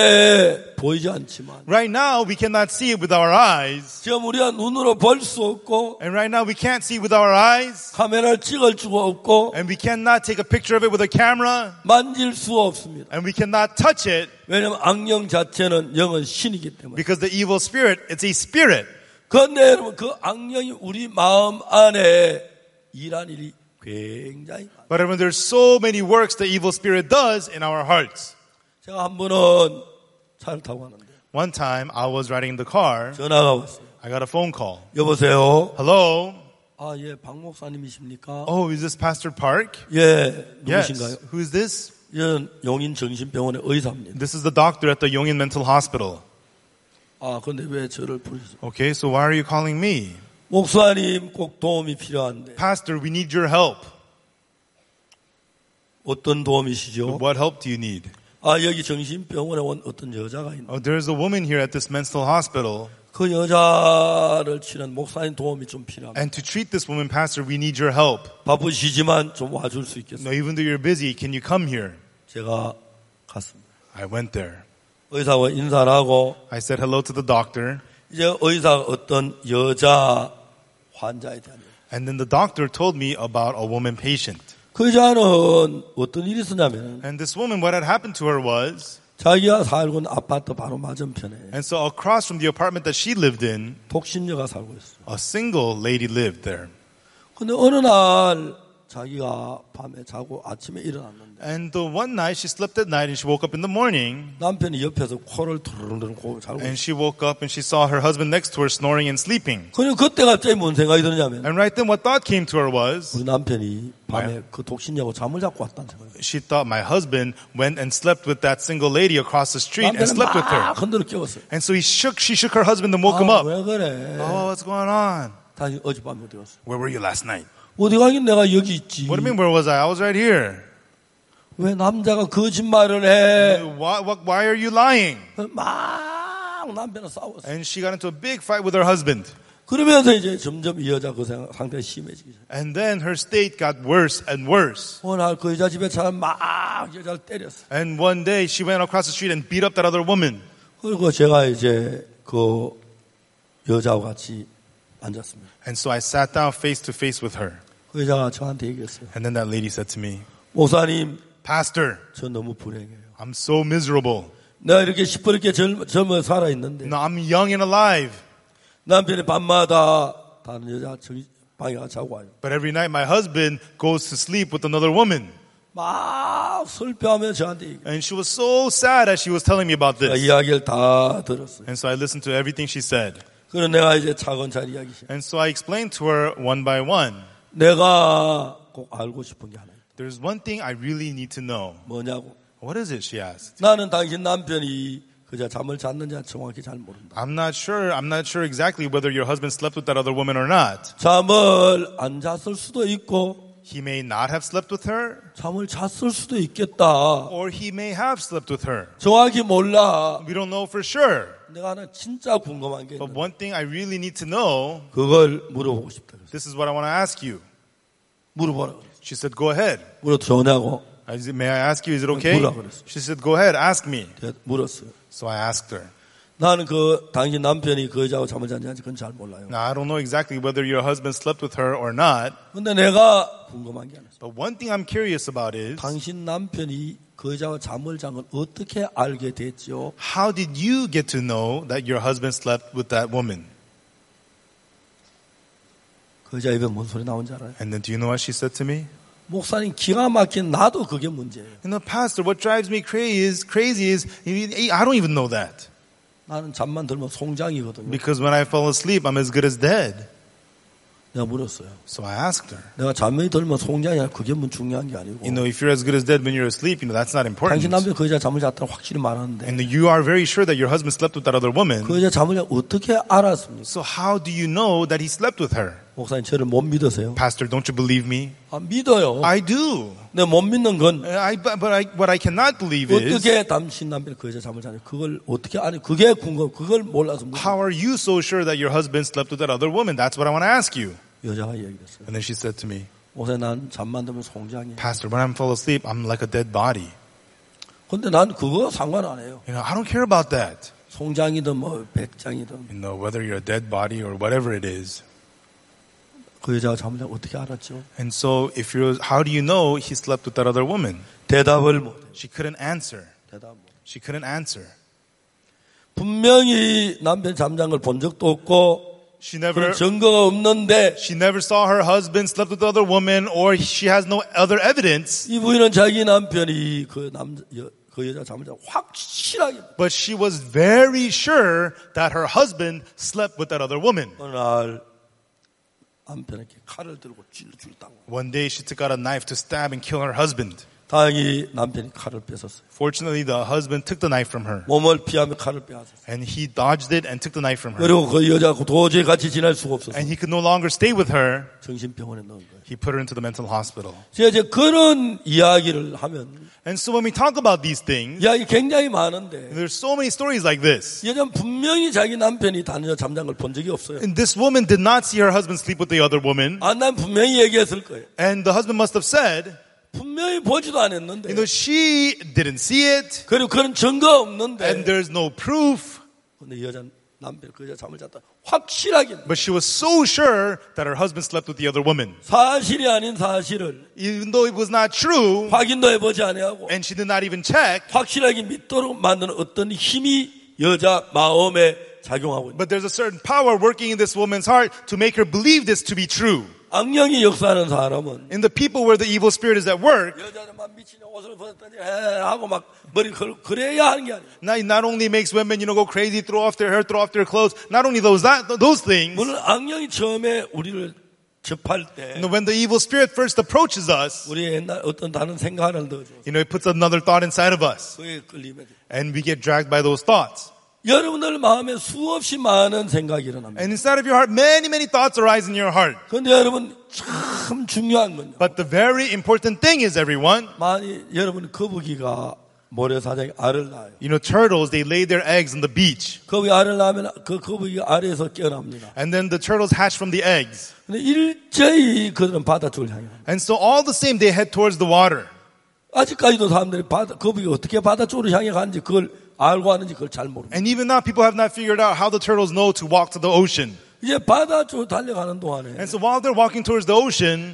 눈에 보이지 않지만 Right now, we cannot see it with our eyes. 지금 우리가 눈으로 볼 수 없고 And right now, we can't see with our eyes. 카메라를 찍을 수가 없고 And we cannot take a picture of it with a camera. 만질 수 없습니다. And we cannot touch it 왜냐하면 악령 자체는 영은 신이기 때문에. because the evil spirit, it's a spirit. 그런데 여러분 그 악령이 우리 마음 안에 일하는 일이 굉장히 많아요. But when there's so many works the evil spirit does in our hearts. 제가 한 번은 차를 타고 가는데 One time, I was riding in the car. 전화가 왔어요. I got a phone call. 여보세요. Hello? 예, 박 목사님이십니까? Oh, is this Pastor Park? 예, Yes. 누구신가요? Who is this? 저는 용인 정신병원의 의사입니다. This is the doctor at the Yongin Mental Hospital. 그런데 왜 저를 부르셨어요? Okay, so why are you calling me? 목사님 꼭 도움이 필요한데 Pastor, we need your help. 어떤 도움이시죠? What help do you need? 여기 정신병원에 온 어떤 여자가 있는데 Oh, there's a woman here at this mental hospital. 그 여자를 치는 목사님 도움이 좀 필요합니다. And to treat this woman, Pastor, we need your help. 바쁘시지만 좀 와줄 수 있겠어요? No, even though you're busy, can you come here? 제가 갔습니다. I went there. 의사와 인사를 하고 I said hello to the doctor. 이제 의사가 어떤 여자 환자에 대한 And then the doctor told me about a woman patient. 그 여자는 어떤 일이 있었냐면 And this woman, what had happened to her was, 자기가 살고 있는 아파트 바로 맞은편에 and so across from the apartment that she lived in, 독신녀가 살고 있어요. a single lady lived there. 근데 어느 날 자기가 밤에 자고 아침에 일어났는데 And the one night she slept at night and she woke up in the morning 남편이 옆에서 코를 두르르 고고 자고 and 있어요. she woke up and she saw her husband next to her snoring and sleeping. 그냥 그때 갑자기 뭔 생각이 드냐면 And right then what thought came to her was, 우리 남편이 밤에 그 독신녀하고 잠을 자고 왔다는 생각이 들어요. she thought my husband went and slept with that single lady across the street and 남편은 slept with her. 막 흔들어 깨웠어요. And so she shook her husband and woke him up. 왜 그래? Oh, what's going on? 다시 어젯밤에 어디 갔어? Where were you last night? 어디 가긴 내가 여기 있지. What do you mean, where was I? I was right here. 왜 남자가 거짓말을 해? Why are you lying? 막 남편은 싸웠어. And she got into a big fight with her husband. 그러면서 이제 점점 이 여자 그 상태가 심해지기 시작해. And then her state got worse and worse. 어느 날 그 여자 집에 사람 막 여자를 때렸어. And one day she went across the street and beat up that other woman. 그리고 제가 이제 그 여자와 같이 앉았습니다. And so I sat down face to face with her. 그 여자가 저한테 얘기했어요. And then that lady said to me, 목사님, Pastor, 저 너무 불행해요. I'm so miserable. 내가 이렇게 시퍼렇게 젊어 살아있는데 No, I'm young and alive. 남편이 밤마다 다른 여자 저기 방에 가서 자고 와요. But every night my husband goes to sleep with another woman. 막 슬퍼하며 저한테 얘기해요. And she was so sad as she was telling me about 제가 this. 이야기를 다 들었어요. And so I listened to everything she said. 그래서 내가 이제 차근차근 이야기 시작. And so I explained to her one by one. 내가 꼭 알고 싶은 게 하나 있다. There's one thing I really need to know. 뭐냐고. What is it? She asked. 나는 당신 남편이 그저 잠을 잤는지 정확히 잘 모른다. I'm not sure exactly whether your husband slept with that other woman or not. 잠을 안 잤을 수도 있고 He may not have slept with her, 잠을 잤을 수도 있겠다. or he may have slept with her. 정확히 몰라. We don't know for sure. 내가 하나 진짜 궁금한 게 But 있는데 one thing I really need to know, 그걸 물어보고 싶다. 그래서 this is what I want to ask you. 물어보라 그랬어. She said, go ahead. 물어도 좋냐고. May I ask you, is it okay? 뭐라 그랬어? She said, go ahead, ask me. 제가 물었어요. So I asked her. 나는 당신 남편이 그 여자하고 잠을 잤는지 그건 잘 몰라요. Now, I don't know exactly whether your husband slept with her or not, 근데 내가 궁금한 게 하나 있어요. but one thing I'm curious about is, 당신 남편이 그 여자와 잠을 잔 걸 어떻게 알게 됐죠? how did you get to know that your husband slept with that woman? 그 여자 입에 뭔 소리 나온지 알아요? And then do you know what she said to me? 목사님 기가 막힌 나도 그게 문제예요. You know, Pastor, what drives me crazy is I don't even know that. 나는 잠만 들면 송장이거든요. Because when I fall asleep, I'm as good as dead. 내가 물었어요. So I asked her, 내가 잠이 들면 송장이 아니라 그게 뭐 중요한 게 아니고 you know, if you're as good as dead when you're asleep, that's not important. 당신 남편 그 여자 잠을 잤다고 확실히 말하는데 And you are very sure that your husband slept with that other woman. 그 여자 잠을 어떻게 알았습니까? So how do you know that he slept with her? 목사님 저를 못 믿으세요? Pastor, don't you believe me? 아, 믿어요. I do. 내가 못 믿는 건 What I cannot believe is, 어떻게 당신 남편이 그 여자 잠을 자냐? 그걸 어떻게 아니? 그게 궁금. 그걸 몰라서 묻는 how are you so sure that your husband slept with that other woman? That's what I want to ask you. 여자가 얘기했어요. And then she said to me, 목사님 난 잠만 들면 송장이에요. Pastor, when I fall asleep, I'm like a dead body. 근데 난 그거 상관 안 해요. You know, I don't care about that. 송장이든 뭐 백장이든 You know, whether you're a dead body or whatever it is. 그 여자가 잠을 자고 어떻게 알았죠? And so, how do you know he slept with that other woman? 대답을 못 해요. She couldn't answer. 대답 못 해요. She couldn't answer. 분명히 남편 잠잔 걸 본 적도 없고 그런 증거가 없는데 She never saw her husband slept with other woman, or she has no other evidence. 이 부인은 자기 남편이 그 여자 잠을 자고 확실하게 But she was very sure that her husband slept with that other woman. 어느 날 남편에게 칼을 들고 찔렀다고. One day she took out a knife to stab and kill her husband. 다행히 남편이 칼을 뺏었어요. Fortunately, the husband took the knife from her. 몸을 피하며 칼을 빼앗았어요. And he dodged it and took the knife from her. 그리고 그 여자하고 도저히 같이 지낼 수가 없었어요. And he could no longer stay with her. 정신병원에 넣은 거예요. He put her into the mental hospital. 제가 이제 그런 이야기를 하면 And so when we talk about these things, 이야기 굉장히 많은데 there's so many stories like this. 여자는 분명히 자기 남편이 다른 여자 잠잔 걸 본 적이 없어요. And this woman did not see her husband sleep with the other woman. 아, 난 분명히 얘기했을 거예요. And the husband must have said, 분명히 보지도 않았는데 you know, she didn't see it. 그리고 그런 증거 없는데 And there's no proof. 근데 여자 남편 그 여자 잠을 잤다 확실하게 But she was so sure that her husband slept with the other woman. 사실이 아닌 사실을 Even though it was not true, 확인도 해보지 아니하고 and she did not even check, 확실하게 믿도록 만드는 어떤 힘이 여자 마음에 작용하고 있다. but there's a certain power working in this woman's heart to make her believe this to be true. 악령이 역사하는 사람은 In the people where the evil spirit is at work, 여자는 막 미친 옷을 벗었더니 하고 막 머리 그래야 하는 게 아니에요. not only makes women, go crazy, throw off their hair, throw off their clothes, not only those things, 물론 악령이 처음에 우리를 접할 때 when the evil spirit first approaches us, 우리 옛날 어떤 다른 생각 하나를 넣어줘. it puts another thought inside of us, 그에 끌리면 돼. and we get dragged by those thoughts. 여러분들 마음에 수없이 많은 생각이 일어납니다. And inside of your heart, many thoughts arise in your heart. 그런데 여러분 참 중요한 건요. But the very important thing is, everyone, 만약 여러분 거북이가 모래사장에 알을 낳아요. turtles, they lay their eggs on the beach. 거북이 알을 낳으면 그 거북이가 알에서 깨어납니다. And then the turtles hatch from the eggs. 근데 일제히 그들은 바다 쪽을 향해. And so all the same, they head towards the water. 아직까지도 사람들이 거북이가 어떻게 바다 쪽으로 향해 가는지 그걸 알고 하는지 그걸 잘 모릅니다. And even now, people have not figured out how the turtles know to walk to the ocean. 이제 바다 쪽으로 달려가는 동안에 And so while they're walking towards the ocean,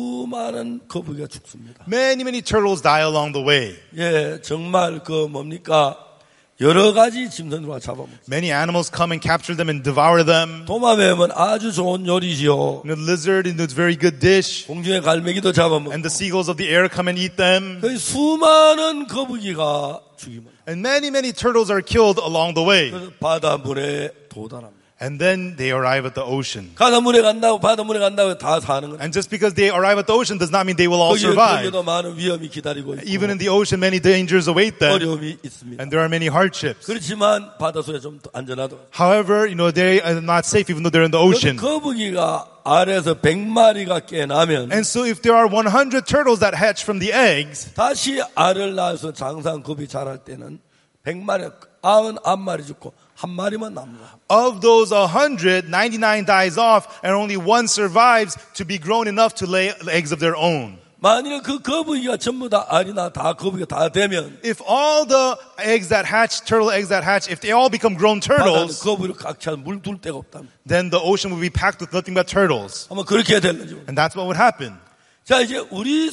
수많은 거북이가 죽습니다. many turtles die along the way. 예, 정말 그 뭡니까? 여러 가지 짐승들과 잡아먹습니다. Many animals come and capture them and devour them. 도마뱀은 아주 좋은 요리지요. And the lizard is a very good dish. 공중의 갈매기도 잡아먹고 And the seagulls of the air come and eat them. 거의 수많은 거북이가 죽입니다. And many turtles are killed along the way. 그래서 바다물에 도달합니다. And then they arrive at the ocean. 바다물에 간다고 다 사는 거예요. And just because they arrive at the ocean does not mean they will all survive. 거기에도 많은 위험이 기다리고 있고 Even in the ocean, many dangers await them. 어려움이 있습니다. And there are many hardships. 그렇지만 바다속에 좀 더 안전하더라고요. However, they are not safe even though they're in the ocean. 거북이가 알에서 100마리가 깨나면 And so if there are 100 turtles that hatch from the eggs, 다시 알을 낳아서 장상 겁이 자랄 때는 100마리, 99마리 죽고 한 마리만 남니다. of those 100, 99 dies off and only one survives to be grown enough to lay eggs of their own. 만일 그 거북이가 전부 다 알이나 다 거북이가 다 되면 If all the eggs that hatch, turtle eggs that hatch, if they all become grown 바다는 turtles, 거북이를 꽉 차 물 둘 데가 없다. then the ocean will be packed with nothing but turtles. 아마 그렇게 되는지. And that's what would happen. 자, 이제 우리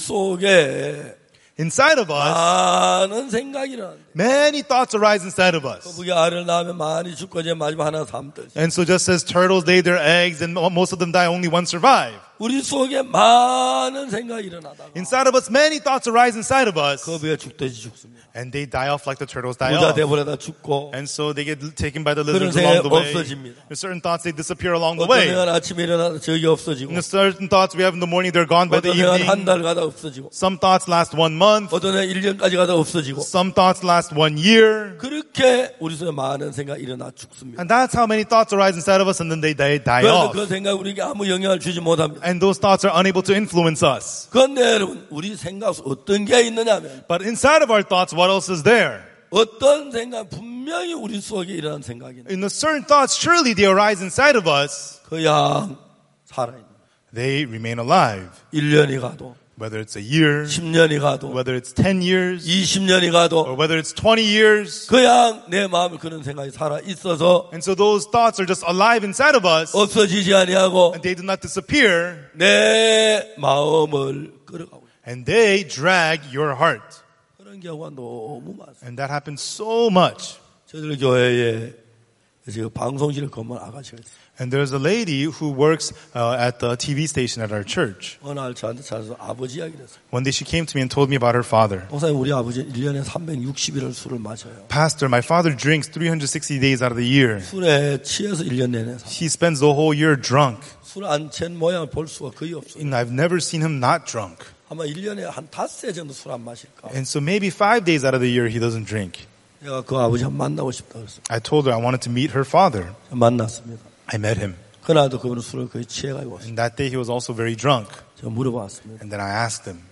속에 Inside of us, 많은 생각이 일어난다. many thoughts arise inside of us. 거북이 알을 낳으면 많이 죽고 이제 마지막 하나 삼들. And so just as turtles lay their eggs and most of them die, only one survive. 우리 속에 많은 생각이 일어나다가 Inside of us, many thoughts arise inside of us. 거북이가 죽듯이 죽습니다. And they die off like the turtles die 부자 off. 돼버려다 죽고 And so they get taken by the 그런 lizards along 생각이 the way. 없어집니다. There's certain thoughts, they disappear along the 어떤 way. 생각은 아침에 일어나서 저기 없어지고 And there's certain thoughts we have in the morning, they're gone by the 어떤 생각은 한 evening. 달 가다 없어지고 Some thoughts last 1 month. 어떤 생각은 1년까지 가다 없어지고 Some thoughts last 1 year. 그렇게 우리 속에 많은 생각이 일어나 죽습니다. And that's how many thoughts arise inside of us and then they die 그래서 off. 그 생각이 우리에게 아무 영향을 주지 못합니다. And those thoughts are unable to influence us. 그런데 여러분 우리 생각 속에 어떤 게 있느냐면 But inside of our thoughts, what else is there? 어떤 생각 분명히 우리 속에 일어난 생각인데 In the certain thoughts, surely they arise inside of us. 그냥 살아있는 They remain alive. 1년이 가도 Whether it's a year, 10년이 가도 whether it's 10 years, 20년이 가도 or whether it's 20 years. 그냥 내 마음에 그런 생각이 살아 있어서 And so those thoughts are just alive inside of us. 없어지지 아니하고 And they do not disappear. 내 마음을 끌어가고 있어요. And they drag your heart. 그런 경우가 너무 많습니다. And that happens so much. 저희들 교회에 지금 방송실을 건물 아가씨가 있어요. And there's a lady who works at the TV station at our church. 어느 날 저한테 찾아서 아버지 이야기를 했어요. One day she came to me and told me about her father. 목사님 우리 아버지 1년에 360일을 술을 마셔요. Pastor, my father drinks 360 days out of the year. 술에 취해서 1년 내내 사. He spends the whole year drunk. 술 안 취한 모양을 볼 수가 거의 없어요. And I've never seen him not drunk. 아마 1년에 한 5세 정도 술 안 마실까. And so maybe 5 days out of the year he doesn't drink. 내가 그 아버지 한번 만나고 싶다 그랬어요. I told her I wanted to meet her father. 만났습니다. I met him. 그날도 그분은 술을 거의 취해가지고 왔어요. And that day he was also very drunk. 제가 물어봤습니다. And then I asked him,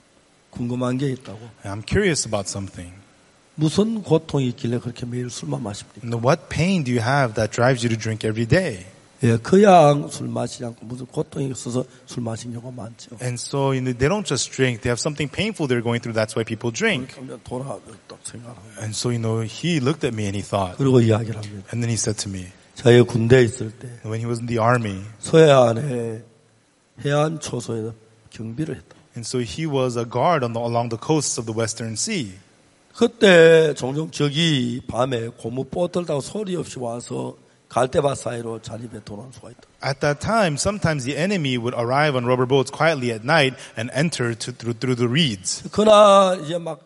궁금한 게 있다고. I'm curious about something. 무슨 고통이 있길래 그렇게 매일 술만 마십니까? And what pain do you have that drives you to drink every day? 예, 그냥 술 마시지 않고 무슨 고통이 있어서 술 마신 경우가 많죠. And so they don't just drink. They have something painful they're going through. That's why people drink. 그러면 돌아딱 생각하고. And so, he looked at me and he thought. 그리고 이야기를 합니다. And then he said to me, 자기가 군대에 있을 때 when he was in the army, 서해안에 해안 초소에서 경비를 했다. and so he was a guard along the coasts of the Western Sea. 그때 종종 적이 밤에 고무 보트를 타고 소리 없이 와서 갈대밭 사이로 잔입에 들어올 수가 있다. At that time, sometimes the enemy would arrive on rubber boats quietly at night and enter through the reeds. 그날 이제 막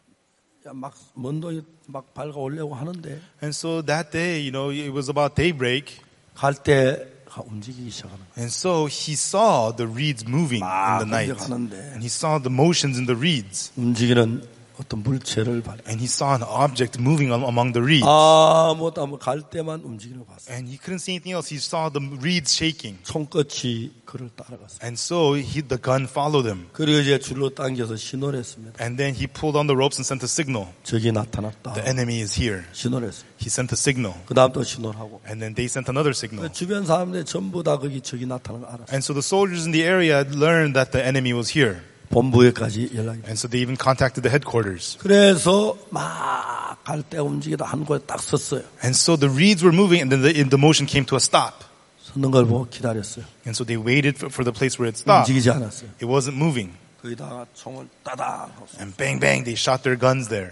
먼동이 막 밝아 오려고 하는데 And so that day, it was about daybreak. 갈대가 움직이기 시작하는 거예요. And so he saw the reeds moving in the night. And he saw the motions in the reeds. 움직이는 어떤 물체를 발견. And he saw an object moving among the reeds. 아무것도 안 보고 갈대만 움직이는 거 봤어요. And he couldn't see anything else. He saw the reeds shaking. 손끝이 그를 따라갔어요. And so the gun followed him. 그리고 이제 줄로 당겨서 신호를 했습니다. And then he pulled on the ropes and sent a signal. 적이 나타났다. The enemy is here. 신호를 했어요. He sent a signal. 그 다음 또 신호를 하고. And then they sent another signal. 주변 사람들이 전부 다 거기 적이 나타나는 걸 알았어요. And so the soldiers in the area learned that the enemy was here. 본부에까지 연락이 And so they even contacted the headquarters. 그래서 막 갈대가 움직이다 한 곳에 딱 섰어요. And so the reeds were moving and then the motion came to a stop. 섰는 걸 보고 기다렸어요. And so they waited for the place where it stopped. 움직이지 않았어요. It wasn't moving. 거기다가 총을 따닥 하고 And bang, bang, they shot their guns there.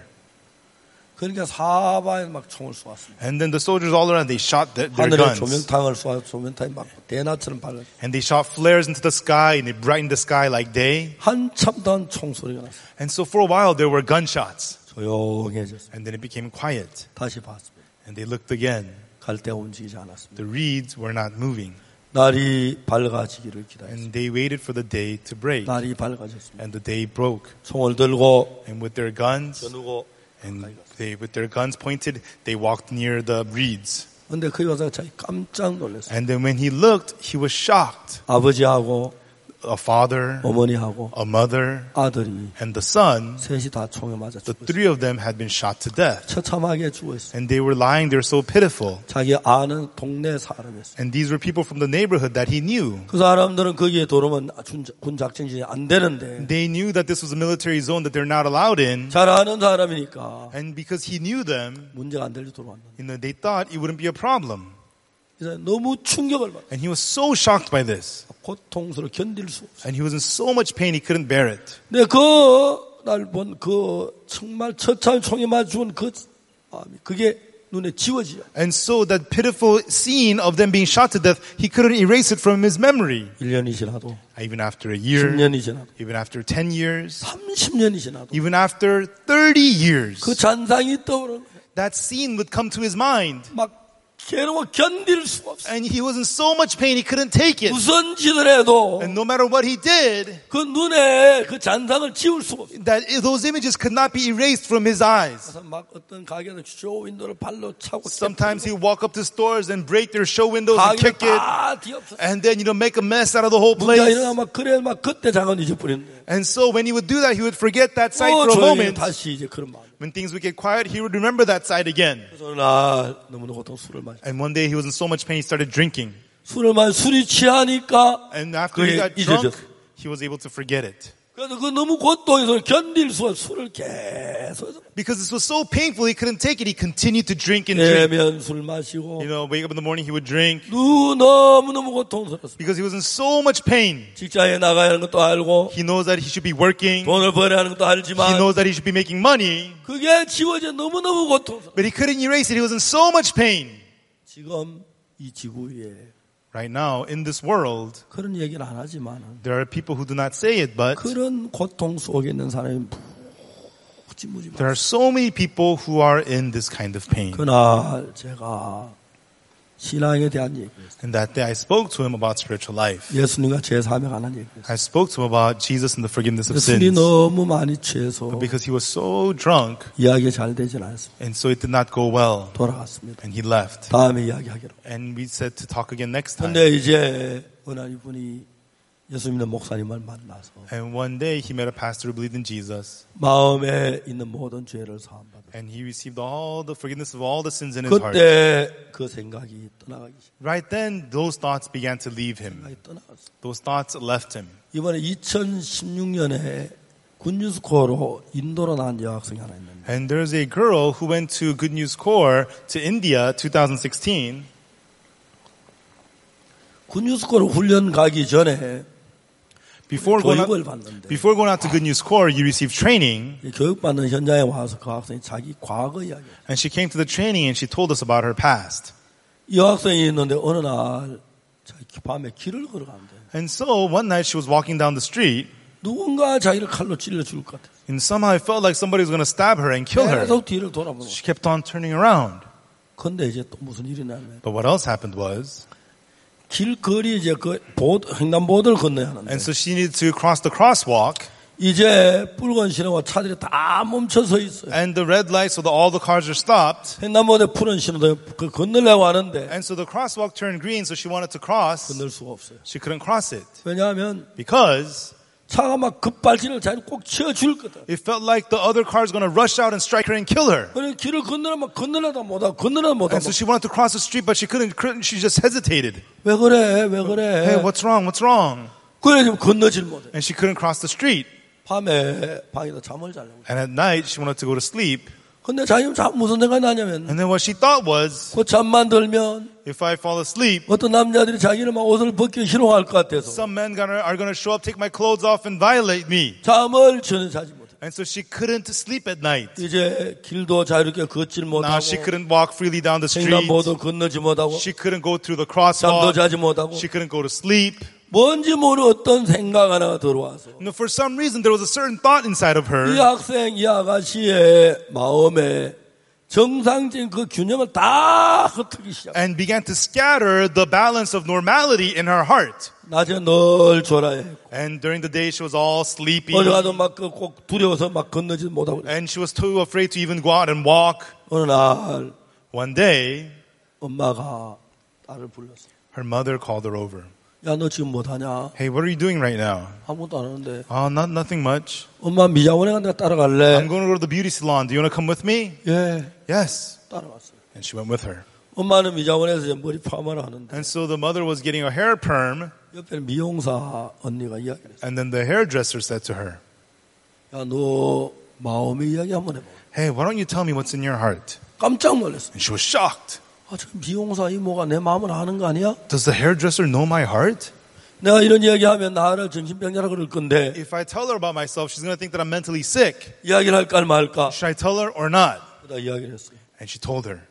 그러니까 사방에 막 총을 쏘았습니다. And then the soldiers all around, they shot their 하늘에 guns. 조명탄을 쏘아 조명탄이 막 대낮처럼 발랐어요. And they shot flares into the sky, and they brightened the sky like day. 한참 동안 총소리가 났어요. And so for a while, there were gunshots. 조용해졌어요. And then it became quiet. 다시 봤습니다. And they looked again. 갈대가 움직이지 않았습니다. The reeds were not moving. 날이 밝아지기를 기다렸습니다. And they waited for the day to break. 날이 밝아졌습니다. And the day broke. 총을 들고 And with their guns, 겨누고 and with their guns pointed, they walked near the reeds. 근데 그기 와서 자기 깜짝 놀랐어요. And then when he looked, he was shocked. 아버지하고 A father, 어머니하고 a mother, 아들이 and the son, 셋이 다 총에 맞아 the 죽었어요. three of them had been shot to death. 처참하게 죽었어요. And they were lying there so pitiful. 자기 아는 동네 사람이었어요. And these were people from the neighborhood that he knew. 그 사람들은 거기에 들어오면 군 작전진이 안 되는데 They knew that this was a military zone that they're not allowed in. 잘 아는 사람이니까 And because he knew them, 문제가 안 될지 들어왔는데 they thought it wouldn't be a problem. 그래서 너무 충격을 받았어요. And he was so shocked by this. 고통스러워 견딜 수 없어요. And he was in so much pain he couldn't bear it. 근데 그날 본 그 정말 처참히 총에 맞아 죽은 그 마음이 그게 눈에 지워지죠. And so that pitiful scene of them being shot to death, he couldn't erase it from his memory. 1년이 지나도 Even after a year, 10년이 지나도 even after 10 years, 30년이 지나도 even after 30 years, 그 잔상이 떠오르는 거예요. that scene would come to his mind. 막 괴로워 견딜 수가 없어요. And he was in so much pain he couldn't take it. 무슨 짓을 해도 And no matter what he did, 그 눈에 그 잔상을 지울 수가 없어요. that those images could not be erased from his eyes. 그래서 막 어떤 가게는 쇼 윈도를 발로 차고 Sometimes he would walk up to stores and break their show windows and 가게를 kick it. 다 뒤엎어. And then, make a mess out of the whole 문제가 place. 일어나 막 그래 막 그때 장은 잊어버리는데. And so when he would do that, he would forget that sight for a 조용히 moment. 다시 이제 그런 마음. When things would get quiet, he would remember that sight again. 그래서 어느 날 너무나 고통 술을 마시. And one day he was in so much pain, he started drinking. 술이 취하니까 And after he got 그게 drunk, 잊어졌어. he was able to forget it. 그래서 그 너무 고통에서 견딜 수가 술을 계속 해서 Because this was so painful, he couldn't take it. He continued to drink and drink. 내면 술 마시고 Wake up in the morning, he would drink. 너무너무 고통스러웠어. Because he was in so much pain. 직장에 나가야 하는 것도 알고 He knows that he should be working. 돈을 벌어야 하는 것도 He 알지만 knows that he should be making money. 그게 지워져 너무너무 고통스러워. But he couldn't erase it. He was in so much pain. 지금 이 지구 위에 Right now, in this world, 그런 얘기는 안 하지만 there are people who do not say it, but 그런 고통 속에 있는 사람이 무지무지 there are so many people who are in this kind of pain. 그날 제가 신앙에 대한 얘기했어요. And that day I spoke to him about spiritual life. 예수님과 제사함에 관한 얘기했어요. I spoke to him about Jesus and the forgiveness of 술이 sins. 너무 많이 취해서 Because he was so drunk, 이야기가 잘 되진 않았습니다. and so it did not go well. 돌아갔습니다. And he left. 다음에 이야기하기로. And we said to talk again next time. 근데 이제 어느 이분이 예수 믿는 목사님을 만나서 And one day he met a pastor who believed in Jesus. 마음에 있는 모든 죄를 사함받아. And he received all the forgiveness of all the sins in his heart. 그때 그 생각이 떠나가기 시작. Right then, those thoughts began to leave him. 생각이 떠나갔어. Those thoughts left him. 이번에 2016년에 군유스코어로 인도로 나온 여학생이 하나 있는데 And there's a girl who went to Good News Corps to India 2016. 군유스코어로 훈련 가기 전에 Before going 교육을 out, 받는데 before going out to Good News Corps, you receive training. 이 교육받는 현장에 와서 그 학생이 자기 과거 이야기. And she came to the training and she told us about her past. 이 여학생이 있는데 어느 날 자기 밤에 길을 걸어가는데 And so one night she was walking down the street 누군가 자기를 칼로 찔러 죽을 것 같아. and somehow it felt like somebody was going to stab her and kill her. 계속 뒤를 돌아보고. She kept on turning around. 근데 이제 또 무슨 일이 나면 But what else happened was, 길거리 이제 그 횡단보도를 건너야 하는데 and so she needed to cross the crosswalk. 이제 붉은 신호와 차들이 다 멈춰 서 있어요. And the red light, so that all the cars are stopped. 횡단보도에 푸른 신호도 그 건너려고 하는데 And so the crosswalk turned green, so she wanted to cross. 건널 수가 없어요. She couldn't cross it. 왜냐하면 Because 차가 막 급발진을 자기를 꼭 치어줄 거다. it felt like the other car is going to rush out and strike her and kill her. 그래서 길을 건너려다 못하고 건너려다 못하고 And so she wanted to cross the street, but she couldn't. She just hesitated. 왜 그래 왜 Hey, 그래 what's wrong? What's wrong? 그래 지금 건너질 못해. And she couldn't cross the street. 밤에 방에다 잠을 자려고. And at night, she wanted to go to sleep. 근데 자기는 무슨 생각이 나냐면 And then what she thought was, 그 잠만 들면 if I fall asleep, 어떤 남자들이 자기를 막 옷을 벗기 싫어할 것 같아서 some men are going to show up, take my clothes off, and violate me. 잠을 전혀 자지 못해. And so she couldn't sleep at night. 이제 길도 자유롭게 걷질 Now 못하고 she couldn't walk freely down the street. 횡단보도 건너지 못하고 She couldn't go through the 잠도 crosswalk. 자지 못하고 She couldn't go to sleep. 뭔지 모르는 어떤 생각 하나가 들어와서 And for some reason, there was a certain thought inside of 이 her. 학생, 이 아가씨의 마음에 정상적인 그 균형을 다 흩트기 시작. And began to scatter the balance of normality in her heart. 낮에 늘 졸아해. And during the day, she was all sleepy. 어디 가도 막 꼭 두려워서 막 건너지 못하고. And she was too afraid to even go out and walk. 어느 날 One day, 엄마가 딸을 불렀어. her mother called her over. 야, 너 지금 못하냐? Hey, what are you doing right now? 아무것도 안 하는데. Oh, nothing much. 엄마 미장원에 간다 따라갈래? I'm going to go to the beauty salon. Do you want to come with me? 예, Yes. 따라갔어요. And she went with her. 엄마는 미장원에서 이제 머리 파마를 하는데 And so the mother was getting a hair perm. 옆에 미용사 언니가 이야기를 했어. And then the hairdresser said to her, 야, 너 마음의 이야기 한번 해봐. hey, why don't you tell me what's in your heart? 깜짝 놀랐어. And she was shocked. 아, 저 미용사 이모가 내 마음을 아는 거 아니야? Does the hairdresser know my heart? 내가 이런 이야기하면 나를 정신병자라 그럴 건데 If I tell her about myself, she's going to think that I'm mentally sick. 이야기를 할까 말까? Should I tell her or not? 그러다 이야기를 했어요. And she told her,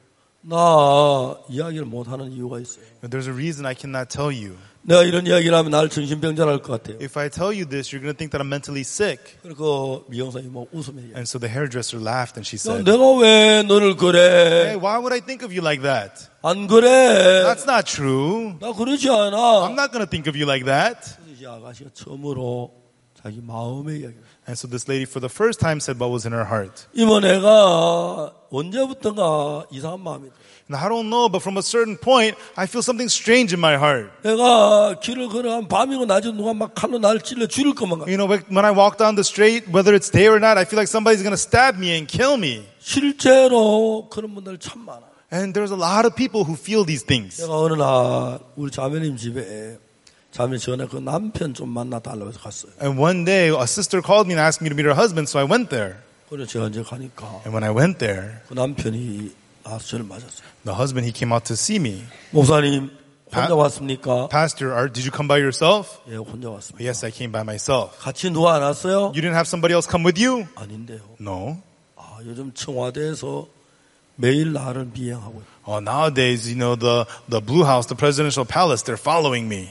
나 이야기를 못하는 이유가 있어요. there's a reason I cannot tell you. 내가 이런 이야기를 하면 나를 정신병자라 할 것 같아요. If I tell you this, you're going to think that I'm mentally sick. 그리고 미용사 이모 웃으며 얘기해. And so the hairdresser laughed and she 야, said, 내가 왜 너를 hey, 그래? why would I think of you like that? 안 그래? That's not true. 나 그러지 I'm 않아. not going to think of you like that. 이 아가씨가 처음으로 자기 마음의 이야기를. And so this lady for the first time said what was in her heart. 이모 내가 언제부턴가 이상한 마음이 들어. And I don't know, but from a certain point, I feel something strange in my heart. 내가 길을 걸어가면 밤이고 낮에 누가 막 칼로 나를 찔러 죽일 것만 같아. You know, when I walk down the street, whether it's day or night, I feel like somebody's going to stab me and kill me. 실제로 그런 분들 참 많아. And there's a lot of people who feel these things. 내가 어느 날 우리 자매님 집에 자매 전에 그 남편 좀 만나 달라고 해서 갔어요. And one day, a sister called me and asked me to meet her husband, so I went there. 그래서 제가 이제 가니까 And when I went there, 그 남편이 나와서 저를 맞았어요. the husband, he came out to see me. 목사님 혼자 왔습니까? Pastor, did you come by yourself? 예, 혼자 왔습니다. Yes, I came by myself. 같이 누가 안 왔어요? You didn't have somebody else come with you? 아닌데요. No. 아, 요즘 청와대에서 매일 나를 미행하고 있어요. Oh, nowadays, you know, the Blue House, the presidential palace, they're following me.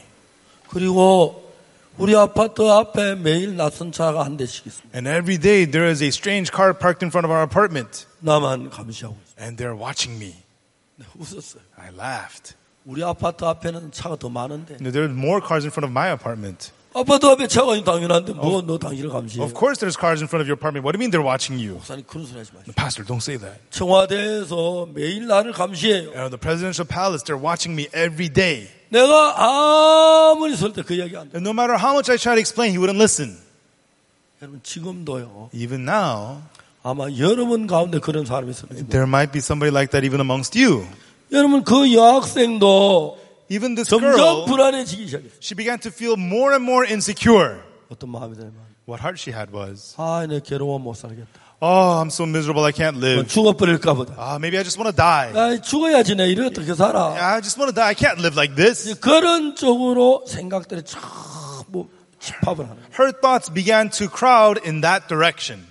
그리고 우리 아파트 앞에 매일 낯선 차가 한 대씩 있습니다. And every day, there is a strange car parked in front of our apartment. 나만 감시하고 있어요. And they're watching me. 네, 웃었어요. I laughed. 우리 아파트 앞에는 차가 더 많은데. You know, there are more cars in front of my apartment. 아파트 앞에 차가 당연한데 뭐 너 당신을 감시해요. Of course, there's cars in front of your apartment. What do you mean they're watching you? 목사님 그런 소리 하지 마시고. Pastor, don't say that. 청와대에서 매일 나를 감시해요. The presidential palace, they're watching me every day. 내가 아무리 설 때 그 이야기 안 돼. And no matter how much I try to explain, he wouldn't listen. 여러분 지금도요. Even now, 아마 여러분 가운데 그런 사람이 있을지. there might be somebody like that even amongst you. 여러분 그 여학생도 Even this 점점 girl, 불안해지기 시작했어요. she began to feel more and more insecure. 어떤 마음이 들면 What heart she had was, 아, 내 괴로워 못 살겠다. oh, I'm so miserable, I can't live. 죽어버릴까 보다. Maybe I just want to die. 아, 죽어야지 내 이래 어떻게 살아. I just want to die. I can't live like this. 그런 쪽으로 생각들이 전부 집합을 하는 거예요. Her thoughts began to crowd in that direction.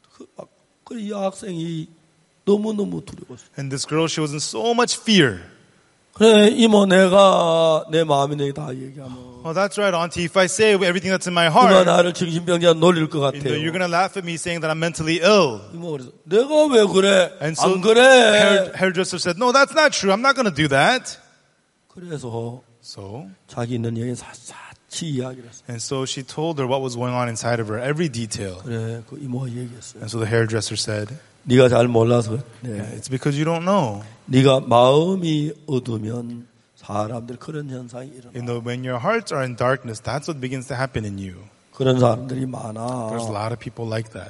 그 여학생이 너무너무 두려웠어요. And this girl, she was in so much fear. 그래 이모 내가 내 마음이 내게 다 얘기하면 Oh, that's right, Auntie. If I say everything that's in my 누가 heart, 나를 정신병자 놀릴 것 같아요. you're going to laugh at me saying that I'm mentally ill. 이모 그래서 내가 왜 그래? And so 안 그래? hairdresser said, no, that's not true. I'm not going to do that. 그래서 So, 자기 있는 얘기 사치 이야기를 했어요. and so she told her what was going on inside of her, every detail. 그래 그 이모가 얘기했어요. And so the hairdresser said, 네가 잘 몰라서 그래. it's because you don't know. 네가 마음이 어두면 사람들 그런 현상이 일어나. You know, when your hearts are in darkness, that's what begins to happen in you. 그런 사람들이 많아. There's a lot of people like that.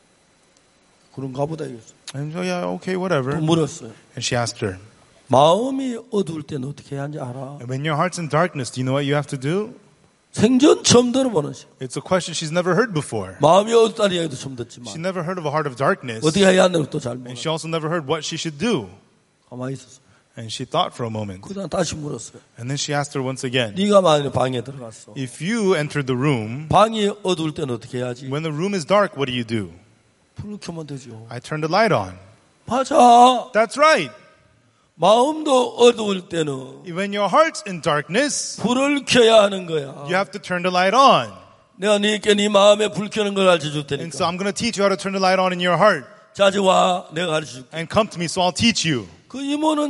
그런가 보다 이랬어요. And so, yeah, okay, 또 whatever. 물었어요. And she asked her, 마음이 어두울 때는 어떻게 해야 하는지 알아? when your heart's in darkness, do you know what you have to do? 생전 처음 들어보는 시. It's a question she's never heard before. 마음이 어둡다는 이야기도 처음 She 듣지만 never heard of a heart of darkness. 어떻게 해야 하는 것도 잘 And 몰라. she also never heard what she should do. 가만히 있었어. And she thought for a moment. 그다음 다시 물었어요. And then she asked her once again, 네가 만약에 방에 들어갔어. if you entered the room, 방이 어두울 때는 어떻게 해야지? when the room is dark, what do you do? 불을 켜면 되죠. I turn the light on. 맞아. That's right. 마음도 어두울 때는 When your heart's in darkness, 불을 켜야 하는 거야. you have to turn the light on. 내가 네게 네 마음에 불 켜는 걸 가르쳐 줄 And so 테니까. I'm going to teach you how to turn the light on in your heart. 자주 와. 내가 가르쳐 줄게. And come to me, so I'll teach you. 그 이모는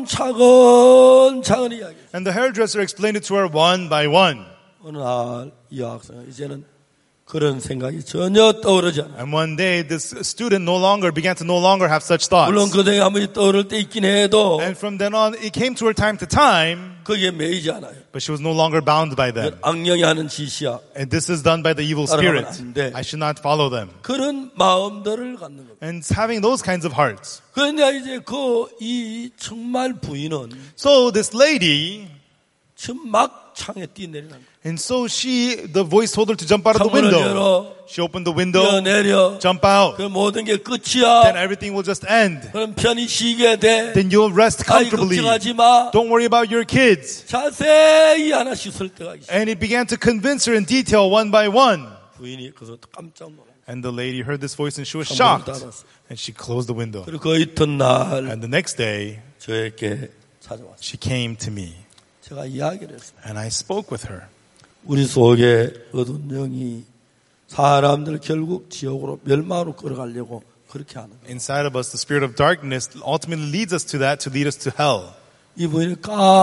차근차근 이야기. And the hairdresser explained it to her one by one. 어느 날 이 여학생은 이제는 그런 생각이 전혀 떠오르지 않아. And one day, this student began to no longer have such 물론 thoughts. 그 생각이 아무리 떠오를 때 있긴 해도 And from then on, it came to her time to time, 거기에 매이지 않아요. but she was no longer bound by them. 악령이 하는 짓이야. And this is done by the evil spirit. I should not follow them. 그런 마음들을 갖는 겁니다. And having those kinds of hearts. 그런데 이제 이 정말 부인은 So this lady, 지금 막 창에 뛰내리는 거예요. and so the voice told her to jump out of the 창문을 window. 열어, She opened the window, 뛰어내려. jump out. 그 모든 게 Then 끝이야. everything will just end. 그럼 편히 쉬게 돼. Then you'll rest 아이 comfortably. 걱정하지 마. Don't worry about your kids. 자세히 하나씩 설득하기 시작. And it began to convince her in detail one by one. 부인이 그래서 깜짝 놀랐어요. And the lady heard this voice and she was 창문을 shocked. 닫았어요. And she closed the window. 그리고 그 이튿날 And the next day, 저에게 찾아왔어요. she came to me. 제가 이야기를 했어요. And I spoke with her. 우리 속에 어두운 영이 사람들 결국 지옥으로 멸망으로 끌어가려고 그렇게 하는 거예요. Inside of us, the spirit of darkness ultimately leads us to that, to lead us to hell. 이 부인이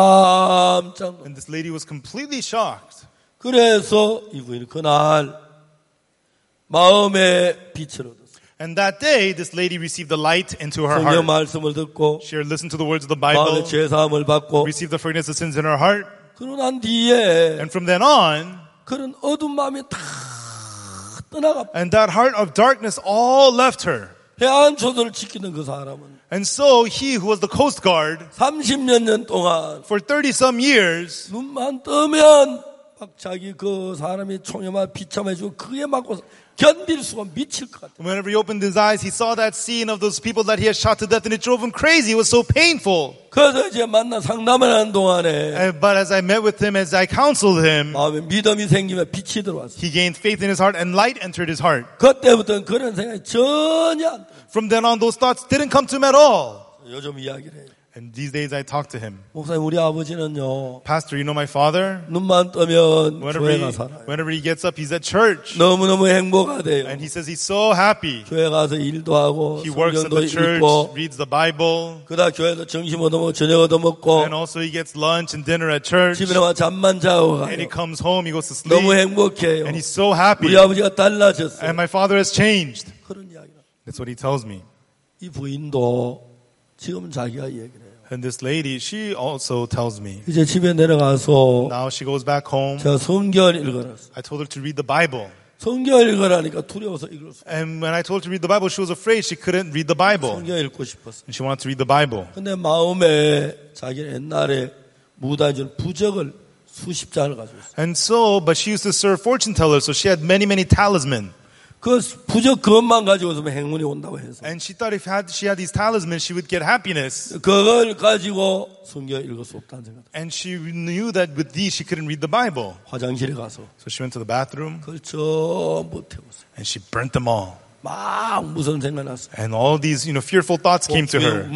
깜짝 놀랐어요. And this lady was completely shocked. 그래서 이 부인이 그날 마음의 빛을 얻었어요. And that day, this lady received the light into her 성경 heart. 말씀을 듣고 She listened to the words of the Bible, 마음의 죄사함을 받고 received the forgiveness of sins in her heart. 그러고 난 뒤에 And from then on, 그런 어두운 마음이 다 떠나가 and that heart of darkness all left her. 해안초도를 지키는 그 사람은 And so he who was the Coast Guard 30몇 년 동안 for 30-some years, 눈만 뜨면 막 자기 그 사람이 총에 맞아 비참해지고 그에 맞고 견딜 수가 미칠 것 같아요. whenever he opened his eyes, he saw that scene of those people that he had shot to death and it drove him crazy. It was so painful. 그래서 이제 만나 상담을 하는 동안에 But as I met with him, as I counseled him, 마음에 믿음이 생기면 빛이 들어왔어요. he gained faith in his heart and light entered his heart. 그때부터는 그런 생각이 전혀 안 들어요. From then on, those thoughts didn't come to him at all. 요즘 이야기를 해요. And these days I talk to him. 목사님 우리 아버지는요 Pastor, you know my father? 눈만 뜨면 교회가 살아요. Whenever he gets up, he's at church. 너무너무 행복하대요. And he says he's so happy. 교회 가서 일도 하고 He works at 성경도 the church, 읽고 reads the Bible, 그다 교회도 점심 얻어먹고 저녁 얻어먹고 and also he gets lunch and dinner at church. 집에 나와 잠만 자고 And he 가요. comes home, he goes to 너무 sleep, 행복해요. and he's so happy. 우리 아버지가 달라졌어요. And my father has changed. 그런 이야기를. That's what he tells me. 이 부인도 지금 자기가 얘기를 해요. And this lady, she also tells me. 이제 집에 내려가서 Now she goes back home. 제가 성경을 읽어놨어요. I told her to read the Bible. 성경을 읽으라니까 두려워서 읽을 수 없어요. And when I told her to read the Bible, she was afraid she couldn't read the Bible. 성경 읽고 싶었어요. And she wanted to read the Bible. 근데 마음에 자기는 옛날에 무당해준 부적을 수십 장을 가지고 있어요. And so, but she used to serve fortune tellers, so she had many, many talisman. 그 부적 그것만 가지고 있으면 행운이 온다고 해서 And she thought if she had these talismans, she would get happiness. 그걸 가지고 성경 읽을 수 없다는 생각. And she knew that with these, she couldn't read the Bible. 화장실에 가서 So she went to the bathroom 그걸 전부 태웠어요. and she burnt them all. 막 무서운 생각 났어요. And all these, fearful thoughts came to her.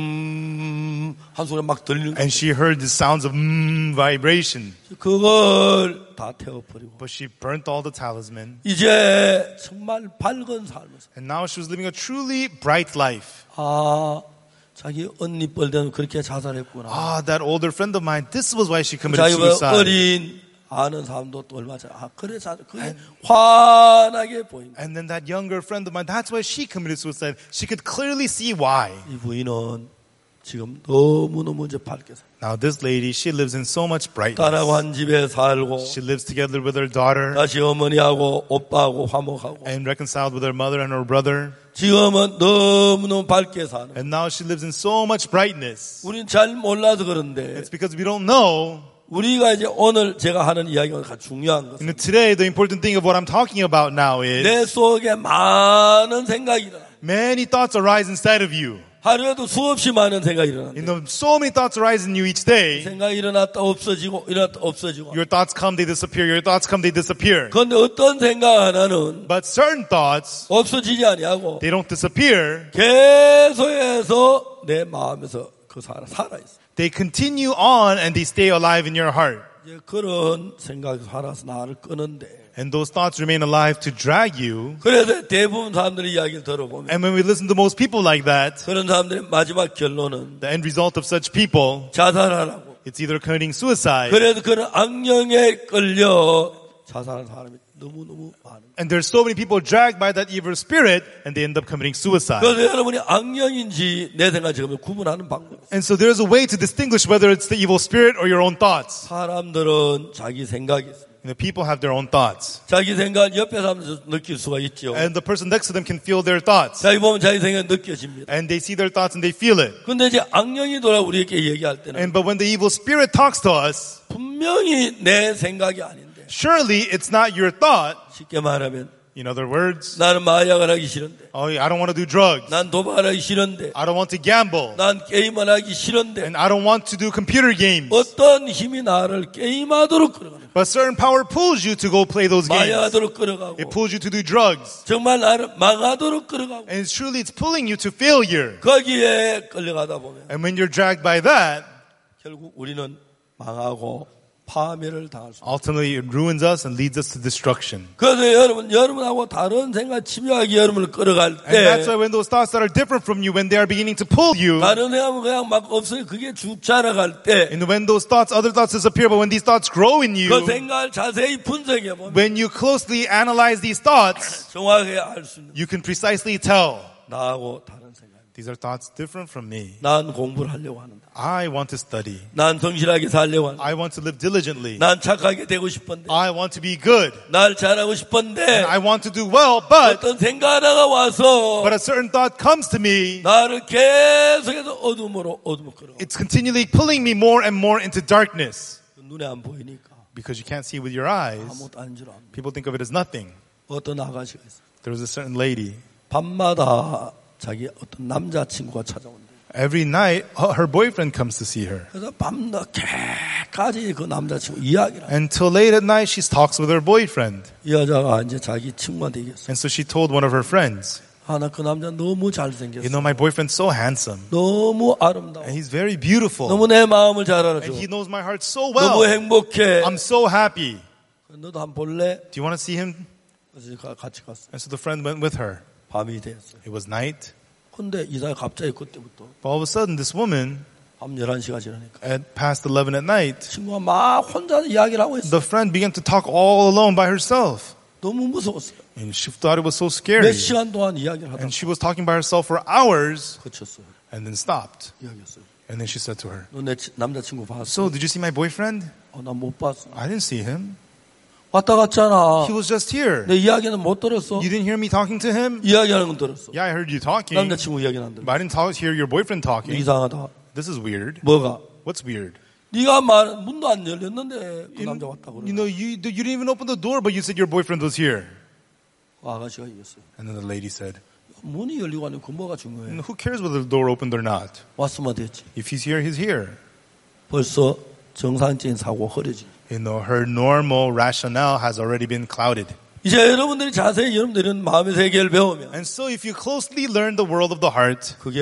한 소리 막 들리는 거. And she heard the sounds of vibration. 그걸 다 태워버리고 But she burnt all the talisman. 이제 정말 밝은 삶을 살. And now she was living a truly bright life. 아, 자기 언니 뻘대는 그렇게 자살했구나. Ah, that older friend of mine, this was why she committed 자기보다 suicide. 어린 아는 사람도 또 얼마 전 그래 자살. 그게 환하게 보인다. And then that younger friend of mine, that's why she committed suicide. She could clearly see why. 이 부인은 지금 너무너무 이제 밝게 살. Now this lady, she lives in so much 딸하고 brightness. 한 집에 살고 She lives together with her daughter 다시 어머니하고 오빠하고 화목하고 and reconciled with her mother and her brother. 지금은 너무너무 밝게 사는. And now she lives in so much brightness. 우린 잘 몰라서 그런데 It's because we don't know 우리가 이제 오늘 제가 하는 이야기가 가장 중요한 것은 Today, the important thing of what I'm talking about now 내 is 속에 많은 생각이 일어나. many thoughts arise inside of you. 하루에도 수없이 많은 생각이 일어난다. So many thoughts arise in you each day. 생각이 일어났다 없어지고 일어났다 없어지고. Your thoughts come, they disappear. Your thoughts come, they disappear. 그런데 어떤 생각 하나는 But certain thoughts, 없어지지 아니하고 they don't disappear. 계속해서 내 마음에서 그 살아있어. They continue on and they stay alive in your heart. 이제 그런 생각이 살아서 나를 끄는데. And those thoughts remain alive to drag you. 그래서 대부분 사람들의 이야기를 들어보면 And when we listen to most people like that, 그런 사람들의 마지막 결론은 the end result of such people, 자살하라고. it's either committing suicide. 그래서 그런 악령에 끌려 자살하는 사람이 너무너무 많은. And there's so many people dragged by that evil spirit and they end up committing suicide. 그래서 여러분이 악령인지 내 생각 지금 구분하는 방법. And so there's a way to distinguish whether it's the evil spirit or your own thoughts. 사람들은 자기 생각이 있습니다. People have their own thoughts. 자기 생각 옆에 사람도 느낄 수가 있죠. And the person next to them can feel their thoughts. 자기 보면 자기 생각이 느껴집니다. And they see their thoughts and they feel it. 근데 이제 악령이 돌아 우리에게 얘기할 때는 But when the evil spirit talks to us, 분명히 내 생각이 아닌데. surely it's not your thought. 쉽게 말하면 In other words, 나는 마약을 하기 싫은데. oh, I don't want to do drugs. 난 도박을 하기 싫은데. I don't want to gamble. 난 게임을 하기 싫은데. And I don't want to do computer games. 어떤 힘이 나를 게임하도록 끌어가는. But certain power pulls you to go play those games. 마약하도록 끌어가고. It pulls you to do drugs. 정말 나를 망하도록 끌어가고. And truly it's pulling you to failure. 거기에 끌려가다 보면. And when you're dragged by that, 결국 우리는 망하고 파멸을 당할 수. ultimately it ruins us and leads us to destruction. 그래서 여러분하고 다른 생각 치묘하게 여러분을 끌어갈 And that's 때 why when those thoughts that are different from you, when they are beginning to pull you, 다른 생각은 그냥 막 없어요. 그게 쭉 자라갈 때 and when those thoughts, other thoughts disappear, but when these thoughts grow in you, 그 생각을 자세히 분석해 보면 when you closely analyze these thoughts, 정확하게 알 수 있는 you can precisely tell, 나하고 다른 생각. these are thoughts different from me. 난 공부를 하려고 한다. I want to study. 난 성실하게 살려고 한다. I want to live diligently. 난 착하게 되고 싶은데. I want to be good. 날 잘하고 싶은데. And I want to do well, but 어떤 생각 하나가 와서 a certain thought comes to me. 나를 계속해서 어둠으로 끌어. It's continually pulling me more and more into darkness. 눈에 안 보이니까. Because you can't see with your eyes. 아무것도 아닌 줄 압니다. People think of it as nothing. 어떤 아가씨가 있어요. There was a certain lady. 밤마다 자기 어떤 남자친구가 찾아온대. Every night, her boyfriend comes to see her. 그래서 밤늦게까지 그 남자친구 이야기를 하고. Until late at night, she talks with her boyfriend. 이 여자가 이제 자기 친구한테 얘기했어. And so she told one of her friends, 아, 나 그 남자 너무 잘생겼어. you know, my boyfriend's so handsome. 너무 아름다워. And he's very beautiful. 너무 내 마음을 잘 알아줘. And he knows my heart so 너무 well. 행복해. I'm so happy. 너도 한번 볼래? Do you want to see him? 그래서 같이 갔어. And so the friend went with her. 밤이 됐어. It was night. 근데 이사가 갑자기 그때부터 But all of a sudden, this woman, 밤 11시가 지나니까 at past 11 at night, 친구가 막 혼자 이야기를 하고 있어. the friend began to talk all alone by herself. 너무 무서웠어요. And she thought it was so 몇 scary. 시간 동안 이야기를 하다가 And she was talking by herself for hours 그쳤어요. and then stopped. 이야기했어요. And then she said to her, 너 내 남자친구 봤어? so did you see my boyfriend? 나 못 봤어. I didn't see him. 왔다 갔잖아. He was just here. 내 이야기는 못 들었어. You didn't hear me talking to him? 이야기하는 건 들었어. Yeah, I heard you talking. 남자친구 이야기는 안 들었어. But I didn't hear your boyfriend talking. 이상하다. This is weird. 뭐가? What's weird? 네가 문도 안 열렸는데 그 남자 왔다고 그래. You didn't even open the door, but you said your boyfriend was here. 아가씨가 얘기했어요. And then the lady said, 문이 열리고 하는 그 뭐가 중요해. who cares whether the door opened or not? 왔으면 됐지. If he's here, he's here. 벌써 정상적인 사고 흐려지. You know, her normal rationale has already been clouded. 이제 여러분들이 자세히 여러분들은 마음의 세계를 배우면 And so if you closely learn the world of the heart, 그게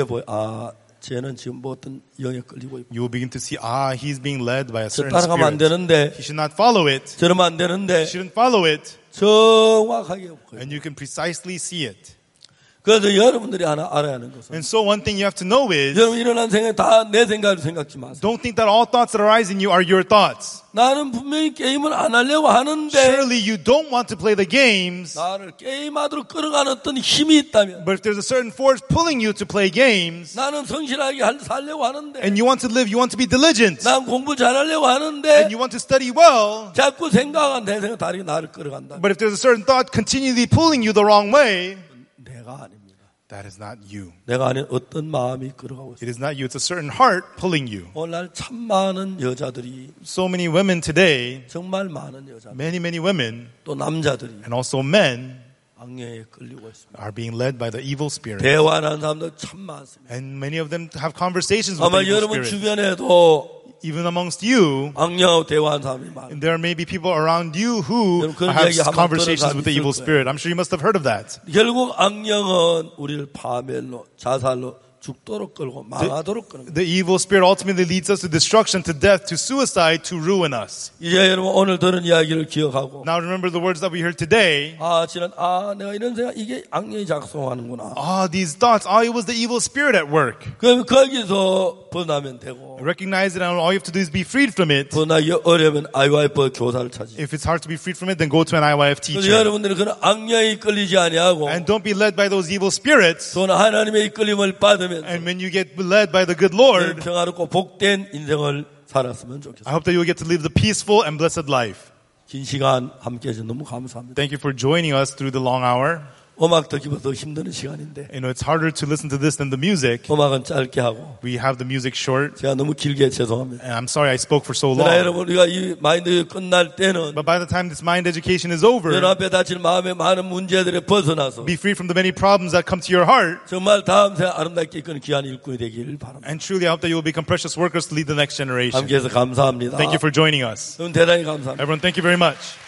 쟤는 지금 뭐 어떤 영에 끌리고 있고 you will begin to see, he's being led by a 저 certain 따라가면 안 spirit. 되는데 He should not follow it. 저러면 안 되는데 He shouldn't follow it. 정확하게 보여요. And you can precisely see it. 그래서 여러분들이 하나 알아야 하는 것은 And so one thing you have to know is, 여러분 일어난 생각 다 내 생각으로 생각지 마세요. don't think that all thoughts that arise in you are your thoughts. 나는 분명히 게임을 안 하려고 하는데 Surely you don't want to play the games, 나를 게임하도록 끌어가는 어떤 힘이 있다면 but if there's a certain force pulling you to play games, 나는 성실하게 살려고 하는데 and you want to live, you want to be diligent, 난 공부 잘하려고 하는데 and you want to study well, 자꾸 생각은 내 생각 다르게 나를 끌어간다. but if there's a certain thought continually pulling you the wrong way, 내가 아닙니다. That is not you. 내가 안에 어떤 마음이 끌어가고 있어. It is not you. It's a certain heart pulling you. 오늘날 참 많은 여자들이 So many women today, 정말 많은 여자들 many women, 또 남자들이 and also men, 악령에 끌리고 있습니다. are being led by the evil spirit. 대화하는 사람도 참 많습니다. And many of them have conversations with 아마 the evil 여러분 spirit. 주변에도 Even amongst you, 악령하고 대화하는 사람이 많아요. there may be people around you who 여러분, 그런 have 이야기 한번 conversations 들은 with the 사람이 evil 있을 spirit. I'm sure you must have heard of that. 결국 악령은 우리를 파멸로 자살로 죽도록 끌고 망하도록 끄는 거예요. The evil spirit ultimately leads us to destruction, to death, to suicide, to ruin us. 이제 여러분 오늘 들은 이야기를 기억하고 Now remember the words that we heard today. 내가 이런 생각 이게 악령이 작성하는구나. These thoughts, it was the evil spirit at work. 그럼 거기서 벗어나면 되고 Recognize it, and all you have to do is be freed from it. 벗어나기 어려면 IYF 교사를 찾으시고 If it's hard to be freed from it, then go to an IYF 그래서 teacher. 여러분들은 그런 악령이 끌리지 아니하고 And don't be led by those evil spirits. 또는 하나님의 이끌림을 받으면서 And when you get led by the good Lord, 평화롭고 복된 인생을 살았으면 좋겠습니다. I hope that you will get to live the peaceful and blessed life. 긴 시간 함께 해주셔서 너무 감사합니다. Thank you for joining us through the long hour. 음악 듣기보다 더 힘든 시간인데 You know, it's harder to listen to this than the music. 음악은 짧게 하고 We have the music short. 제가 너무 길게 죄송합니다. And I'm sorry I spoke for so 그러나 long. 여러분 우리가 이 마인드 끝날 때는 But by the time this mind education is over, 여러분 앞에 닥칠 마음의 많은 문제들에 벗어나서 be free from the many problems that come to your heart. 정말 다음 생 아름답게 이끄는 귀한 일꾼이 되기를 바랍니다. And truly I hope that you will become precious workers to lead the next generation. 함께해서 감사합니다. Thank you for joining us. 여러분 대단히 감사합니다. Everyone, thank you very much.